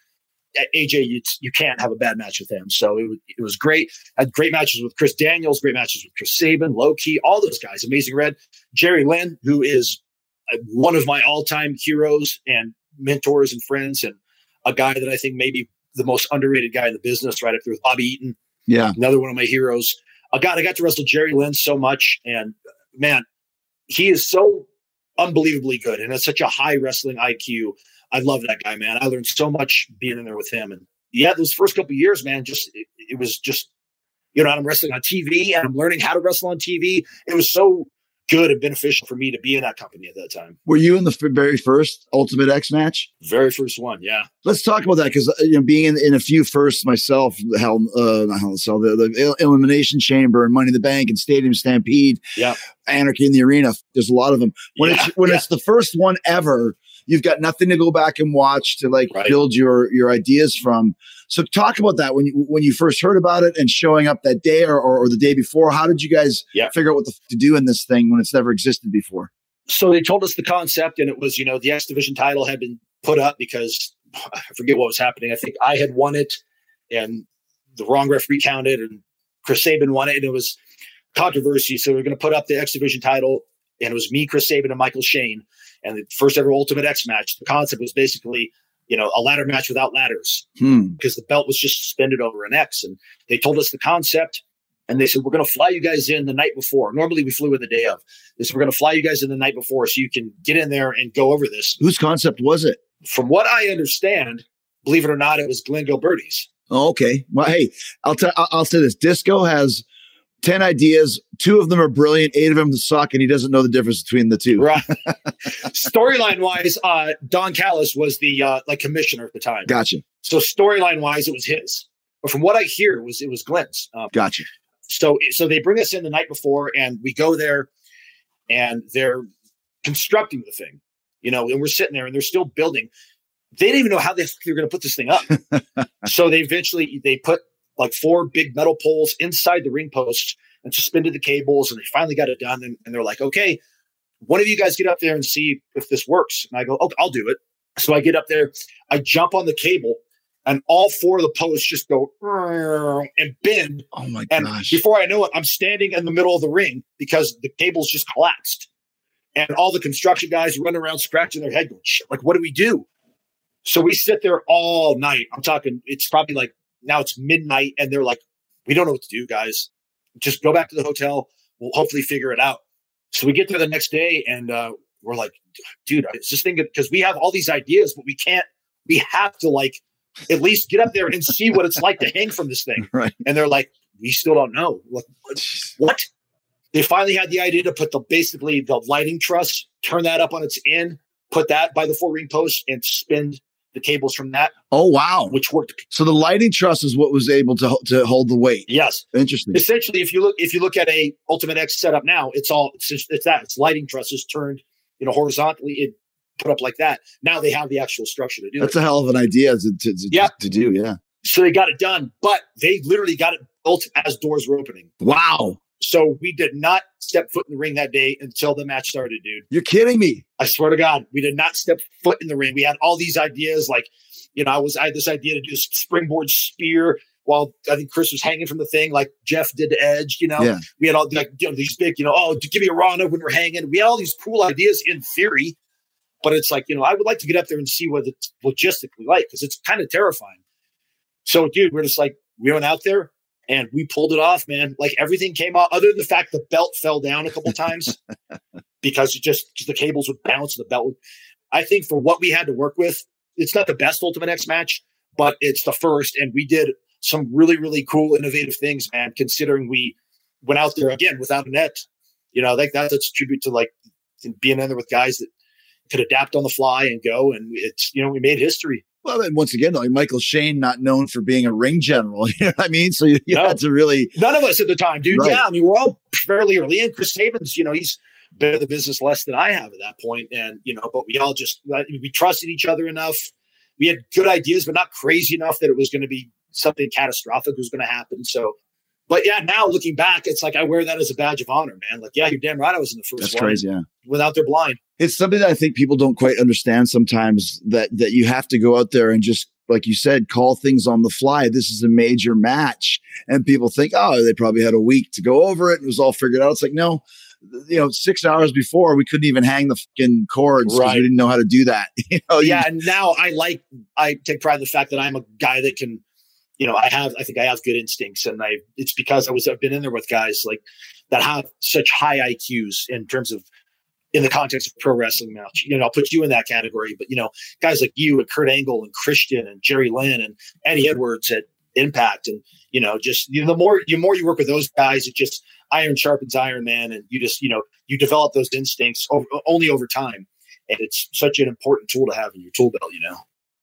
A J, you, you can't have a bad match with him. So it was, it was great. I had great matches with Chris Daniels, great matches with Chris Sabin, Low Key, all those guys. Amazing Red, Jerry Lynn, who is one of my all-time heroes and mentors and friends, and a guy that I think maybe the most underrated guy in the business, right up there with Bobby Eaton. Yeah. Another one of my heroes. A guy, I got to wrestle Jerry Lynn so much. And man, he is so unbelievably good and has such a high wrestling I Q. I love that guy, man. I learned so much being in there with him. And yeah, those first couple of years, man, just, it, it was just, you know, I'm wrestling on T V and I'm learning how to wrestle on T V. It was so good and beneficial for me to be in that company at that time. Were you in the f- very first Ultimate X match? Very first one. Yeah. Let's talk about that. Because, uh, you know, being in, in a few firsts myself, hell, uh, not hell, so the, the Elimination Chamber and Money in the Bank and Stadium Stampede, yeah, Anarchy in the Arena. There's a lot of them. When yeah, it's, when yeah. it's the first one ever, you've got nothing to go back and watch to like right. build your, your ideas from. So talk about that when you, when you first heard about it and showing up that day or, or, or the day before. How did you guys yeah. figure out what the f- to do in this thing when it's never existed before? So they told us the concept, and it was, you know, the X Division title had been put up because I forget what was happening. I think I had won it and the wrong referee counted, and Chris Sabin won it, and it was controversy. So we we're going to put up the X Division title, and it was me, Chris Sabin, and Michael Shane, and the first ever Ultimate X match. The concept was basically, you know, a ladder match without ladders hmm. because the belt was just suspended over an X. And they told us the concept, and they said, we're going to fly you guys in the night before. Normally we flew in the day of. They said, we're going to fly you guys in the night before so you can get in there and go over this. Whose concept was it? From what I understand, believe it or not, it was Glenn Gilberti's. Oh, okay. Well, hey, I'll tell. I'll say this: Disco has ten ideas. Two of them are brilliant. Eight of them suck, and he doesn't know the difference between the two. Right. Storyline wise, uh, Don Callis was the uh, like commissioner at the time. Gotcha. So storyline wise, it was his. But from what I hear, it was it was Glenn's. Um, gotcha. So so they bring us in the night before, and we go there, and they're constructing the thing, you know, and we're sitting there, and they're still building. They didn't even know how they were going to put this thing up. So they eventually, they put like four big metal poles inside the ring posts and suspended the cables, and they finally got it done. And, and they're like, okay, one of you guys get up there and see if this works. And I go, okay, I'll do it. So I get up there, I jump on the cable, and all four of the posts just go and bend. Oh my and gosh. Before I know it, I'm standing in the middle of the ring because the cables just collapsed. And all the construction guys run around scratching their head going, shit, like, what do we do? So we sit there all night. I'm talking, it's probably like, now it's midnight, and they're like, we don't know what to do, guys. Just go back to the hotel. We'll hopefully figure it out. So we get there the next day, and uh, we're like, dude, is this thing, because we have all these ideas, but we can't, we have to like at least get up there and see what it's like to hang from this thing. Right. And they're like, we still don't know. Like, what? They finally had the idea to put the, basically the lighting truss, turn that up on its end, put that by the four ring post, and suspend the cables from that. Oh, wow. Which worked. So the lighting truss is what was able to to hold the weight. Yes. Interesting. Essentially, if you look if you look at a Ultimate X setup now, it's all it's, just, it's that it's lighting trusses turned, you know, horizontally, it put up like that. Now they have the actual structure to do That's it. a hell of an idea to to, to, yeah. to do. Yeah. So they got it done, but they literally got it built as doors were opening. Wow. So we did not step foot in the ring that day until the match started, dude. You're kidding me. I swear to God, we did not step foot in the ring. We had all these ideas, like, you know, I was I had this idea to do a springboard spear while I think Chris was hanging from the thing, like Jeff did to Edge. You know, Yeah. we had all like, you know, these big, you know, oh, give me a Ronda when we're hanging. We had all these cool ideas in theory, but it's like, you know, I would like to get up there and see what it's logistically like, because it's kind of terrifying. So, dude, we're just like, we went out there and we pulled it off, man. Like everything came off, other than the fact the belt fell down a couple times because it just, just the cables would bounce and the belt would. I think for what we had to work with, it's not the best Ultimate X match, but it's the first. And we did some really, really cool, innovative things, man, considering we went out there again without a net. You know, like that, that's a tribute to like being in there with guys that could adapt on the fly and go. And it's, you know, we made history. Well, and once again, like Michael Shane, not known for being a ring general. You know what I mean? So you, you No. had to really. None of us at the time, dude. Right. Yeah, I mean, we're all fairly early in. Chris Sabins, you know, he's been in the business less than I have at that point. And, you know, but we all just, we trusted each other enough. We had good ideas, but not crazy enough that it was going to be something catastrophic was going to happen. So, but yeah, now looking back, it's like I wear that as a badge of honor, man. Like, yeah, you're damn right. I was in the first That's one crazy. Yeah. without their blind. It's something that I think people don't quite understand sometimes, that, that you have to go out there and just, like you said, call things on the fly. This is a major match. And people think, oh, they probably had a week to go over it and it was all figured out. It's like, no, you know, six hours before we couldn't even hang the fucking cords because Right. we didn't know how to do that. You know, you- Yeah, and now I like, I take pride in the fact that I'm a guy that can, you know, I have, I think I have good instincts, and I, it's because I was, I've been in there with guys like that have such high I Qs in terms of, in the context of pro wrestling match. You know, I'll put you in that category, but you know, guys like you and Kurt Angle and Christian and Jerry Lynn and Eddie Edwards at Impact, and you know, just you know, the more, the more you work with those guys, it just iron sharpens iron, man, and you just, you know, you develop those instincts over, only over time, and it's such an important tool to have in your tool belt, you know.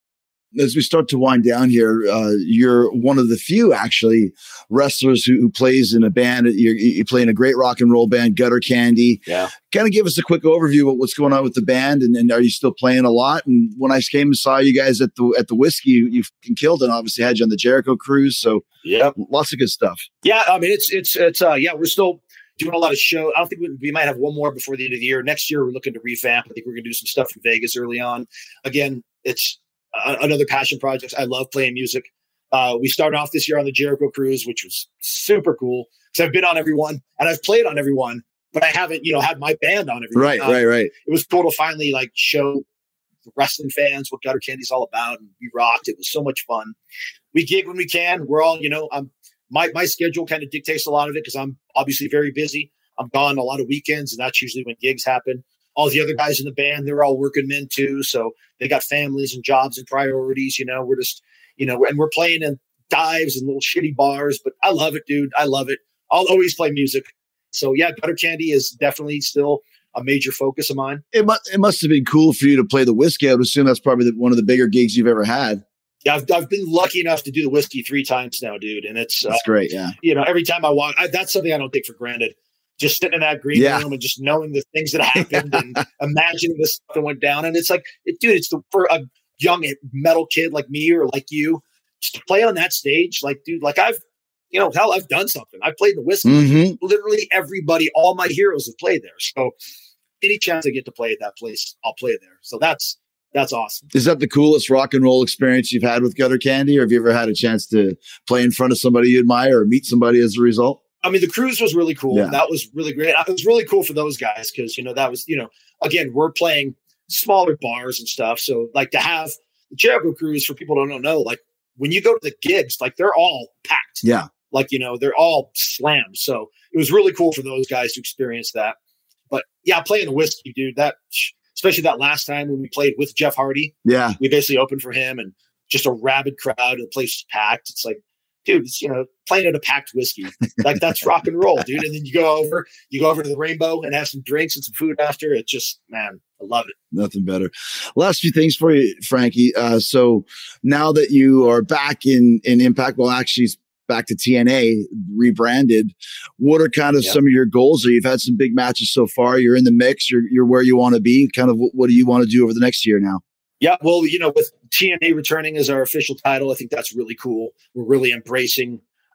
As we start to wind down here, uh, you're one of the few actually wrestlers who, who plays in a band. You're, you play in a great rock and roll band, Gutter Candy. Yeah. Kind of give us a quick overview of what's going on with the band, and, and are you still playing a lot? And when I came and saw you guys at the at the Whiskey, you, you fucking killed it. And obviously had you on the Jericho cruise, so Yeah. lots of good stuff. Yeah. I mean, it's, it's, it's, uh, yeah, we're still doing a lot of show. I don't think we, we might have one more before the end of the year. Next year, we're looking to revamp. I think we're going to do some stuff in Vegas early on. Again, it's uh, another passion project. I love playing music. Uh, we started off this year on the Jericho cruise, which was super cool because I've been on every one and I've played on every one, but I haven't, you know, had my band on every one. Right, Uh, right, right. It was cool to finally like show the wrestling fans what Gutter Candy's all about, and we rocked. It was so much fun. We gig when we can. We're all, you know, um, my my schedule kind of dictates a lot of it because I'm obviously very busy. I'm gone a lot of weekends, and that's usually when gigs happen. All the other guys in the band, they're all working men too, so they got families and jobs and priorities. You know, we're just, you know, and we're playing in dives and little shitty bars, but I love it, dude. I love it. I'll always play music. So yeah, Gutter Candy is definitely still a major focus of mine. It must it must have been cool for you to play the Whiskey. I would assume that's probably the, one of the bigger gigs you've ever had. Yeah, I've, I've been lucky enough to do the Whiskey three times now, dude. And it's, uh, That's great. Yeah. you know, every time I walk, I, that's something I don't take for granted. Just sitting in that green Yeah. room and just knowing the things that happened and imagining the stuff that went down. And it's like, it, dude, it's the, for a young metal kid like me or like you, just to play on that stage, like, dude, like I've, you know, hell, I've done something. I've played the Whiskey. Mhm. Literally everybody, all my heroes have played there. So any chance I get to play at that place, I'll play there. So that's, that's awesome. Is that the coolest rock and roll experience you've had with Gutter Candy, or have you ever had a chance to play in front of somebody you admire or meet somebody as a result? I mean, the cruise was really cool. Yeah. That was really great. It was really cool for those guys because, you know, that was, you know, again, we're playing smaller bars and stuff. So, like, to have the Jericho cruise, for people who don't know, like, when you go to the gigs, like, they're all packed. Yeah. Like, you know, they're all slammed. So, it was really cool for those guys to experience that. But, yeah, playing the Whiskey, dude, that, especially that last time when we played with Jeff Hardy, Yeah. we basically opened for him and just a rabid crowd and the place was packed. It's like, dude, it's, you know, playing at a packed Whiskey. Like, that's rock and roll, dude. And then you go over, you go over to the Rainbow and have some drinks and some food after. It just, man, I love it. Nothing better. Last few things for you, Frankie. Uh, so now that you are back in, in Impact, well, actually it's back to T N A, rebranded, what are kind of Yeah. some of your goals? Or you've had some big matches so far. You're in the mix. You're, you're where you want to be. Kind of what, what do you want to do over the next year now? Yeah, well, you know, with T N A returning as our official title, I think that's really cool. We're really embracing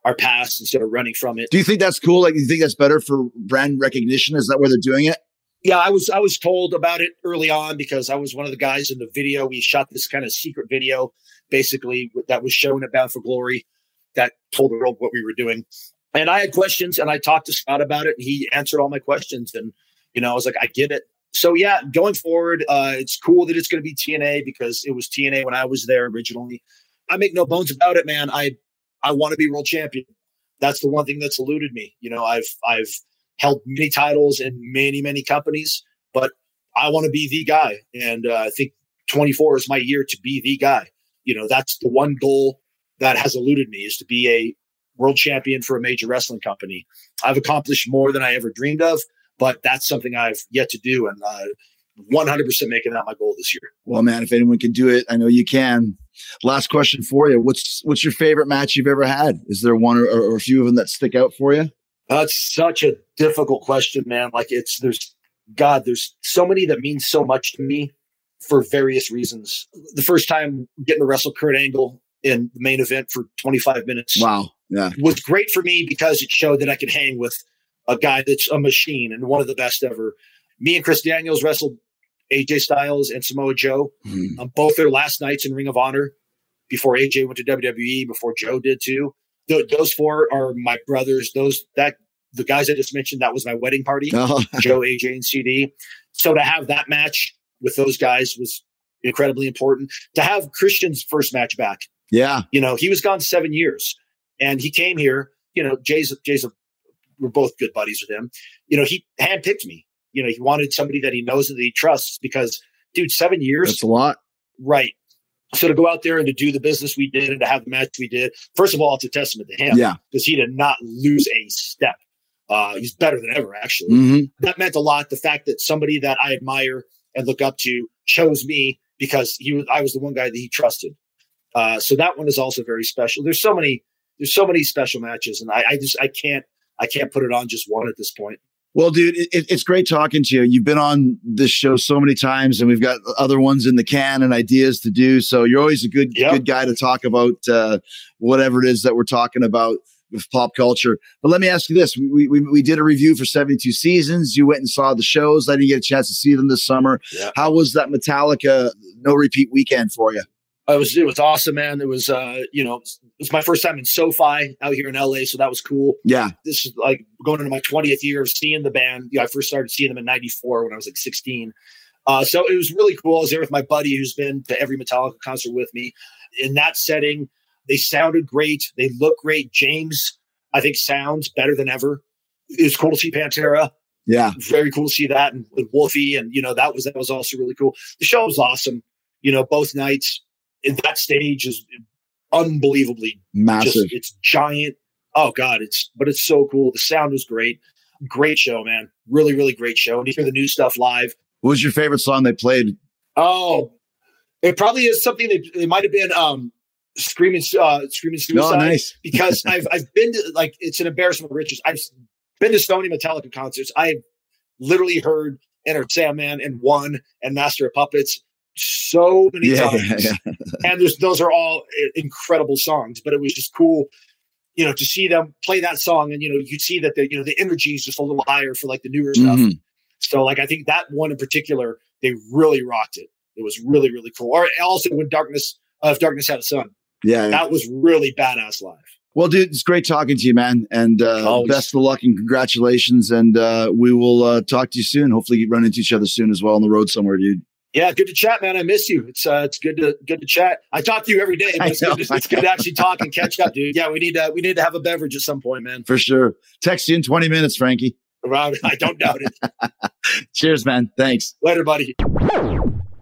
our past instead of running from it. Do you think that's cool? Like, do you think that's better for brand recognition? Is that where they're doing it? Yeah, I was I was told about it early on because I was one of the guys in the video. We shot this kind of secret video, basically, that was shown at Bound for Glory that told the world what we were doing. And I had questions, and I talked to Scott about it, and he answered all my questions. And, you know, I was like, I get it. So, yeah, going forward, uh, it's cool that it's going to be T N A because it was T N A when I was there originally. I make no bones about it, man. I I want to be world champion. That's the one thing that's eluded me. You know, I've I've held many titles in many, many companies, but I want to be the guy. And uh, I think twenty-four is my year to be the guy. You know, that's the one goal that has eluded me, is to be a world champion for a major wrestling company. I've accomplished more than I ever dreamed of, but that's something I've yet to do. And uh, one hundred percent making that my goal this year. Well, man, if anyone can do it, I know you can. Last question for you. What's what's your favorite match you've ever had? Is there one or, or a few of them that stick out for you? That's such a difficult question, man. Like it's, there's, God, there's so many that mean so much to me for various reasons. The first time getting to wrestle Kurt Angle in the main event for twenty-five minutes. Wow. Yeah. Was great for me because it showed that I could hang with a guy that's a machine and one of the best ever. Me and Chris Daniels wrestled A J Styles and Samoa Joe mm. on both their last nights in Ring of Honor before A J went to W W E, before Joe did too. Th- those four are my brothers. Those that the guys I just mentioned, that was my wedding party. Oh. Joe, A J, and C D. So to have that match with those guys was incredibly important. To have Christian's first match back. Yeah. You know, he was gone seven years and he came here. You know, Jay's, Jay's a, we're both good buddies with him. You know, he handpicked me. You know, he wanted somebody that he knows and that he trusts because, dude, seven years. That's a lot. Right. So to go out there and to do the business we did and to have the match we did, first of all, it's a testament to him. Yeah. Because he did not lose a step. Uh, he's better than ever, actually. Mm-hmm. That meant a lot. The fact that somebody that I admire and look up to chose me because he was, I was the one guy that he trusted. Uh, so that one is also very special. There's so many, there's so many special matches, and I, I just, I can't, I can't put it on just one at this point. Well, dude, it, it's great talking to you. You've been on this show so many times, and we've got other ones in the can and ideas to do. So you're always a good, yep. good guy to talk about uh, whatever it is that we're talking about with pop culture. But let me ask you this: we we we did a review for seventy-two Seasons. You went and saw the shows. I didn't get a chance to see them this summer. Yep. How was that Metallica no repeat weekend for you? It was it was awesome, man. It was uh, you know, it was my first time in SoFi out here in L A, so that was cool. Yeah. This is like going into my twentieth year of seeing the band. You know, I first started seeing them in ninety-four when I was like sixteen. Uh, so it was really cool. I was there with my buddy who's been to every Metallica concert with me. In that setting, they sounded great. They look great. James, I think, sounds better than ever. It was cool to see Pantera. Yeah. Very cool to see that. And, and Wolfie, and, you know, that was that was also really cool. The show was awesome. You know, both nights. In that stage is unbelievably massive. Just, it's giant. Oh God, it's but it's so cool. The sound was great. Great show, man. Really, really great show. And you hear the new stuff live. What was your favorite song they played? Oh, it probably is something that it might have been um, screaming, uh, screaming suicide. Oh, nice. Because I've I've been to, like, it's an embarrassment of riches. I've been to so many Metallica concerts. I've literally heard Enter Sandman and One and Master of Puppets so many yeah, times. Yeah, yeah. And there's, those are all incredible songs, but it was just cool, you know, to see them play that song. And, you know, you see that the, you know, the energy is just a little higher for like the newer stuff. Mm-hmm. So like, I think that one in particular, they really rocked it. It was really, really cool. Or also when Darkness, uh, If Darkness Had a Son, yeah, yeah, that was really badass live. Well, dude, it's great talking to you, man. And uh, best of luck and congratulations. And uh, we will uh, talk to you soon. Hopefully run into each other soon as well on the road somewhere, dude. Yeah, good to chat, man. I miss you. It's uh, it's good to good to chat. I talk to you every day, but it's, know, good, to, it's good to actually talk and catch up, dude. Yeah, we need to we need to have a beverage at some point, man. For sure. Text you in twenty minutes, Frankie. Around, I don't doubt it. Cheers, man. Thanks. Later, buddy.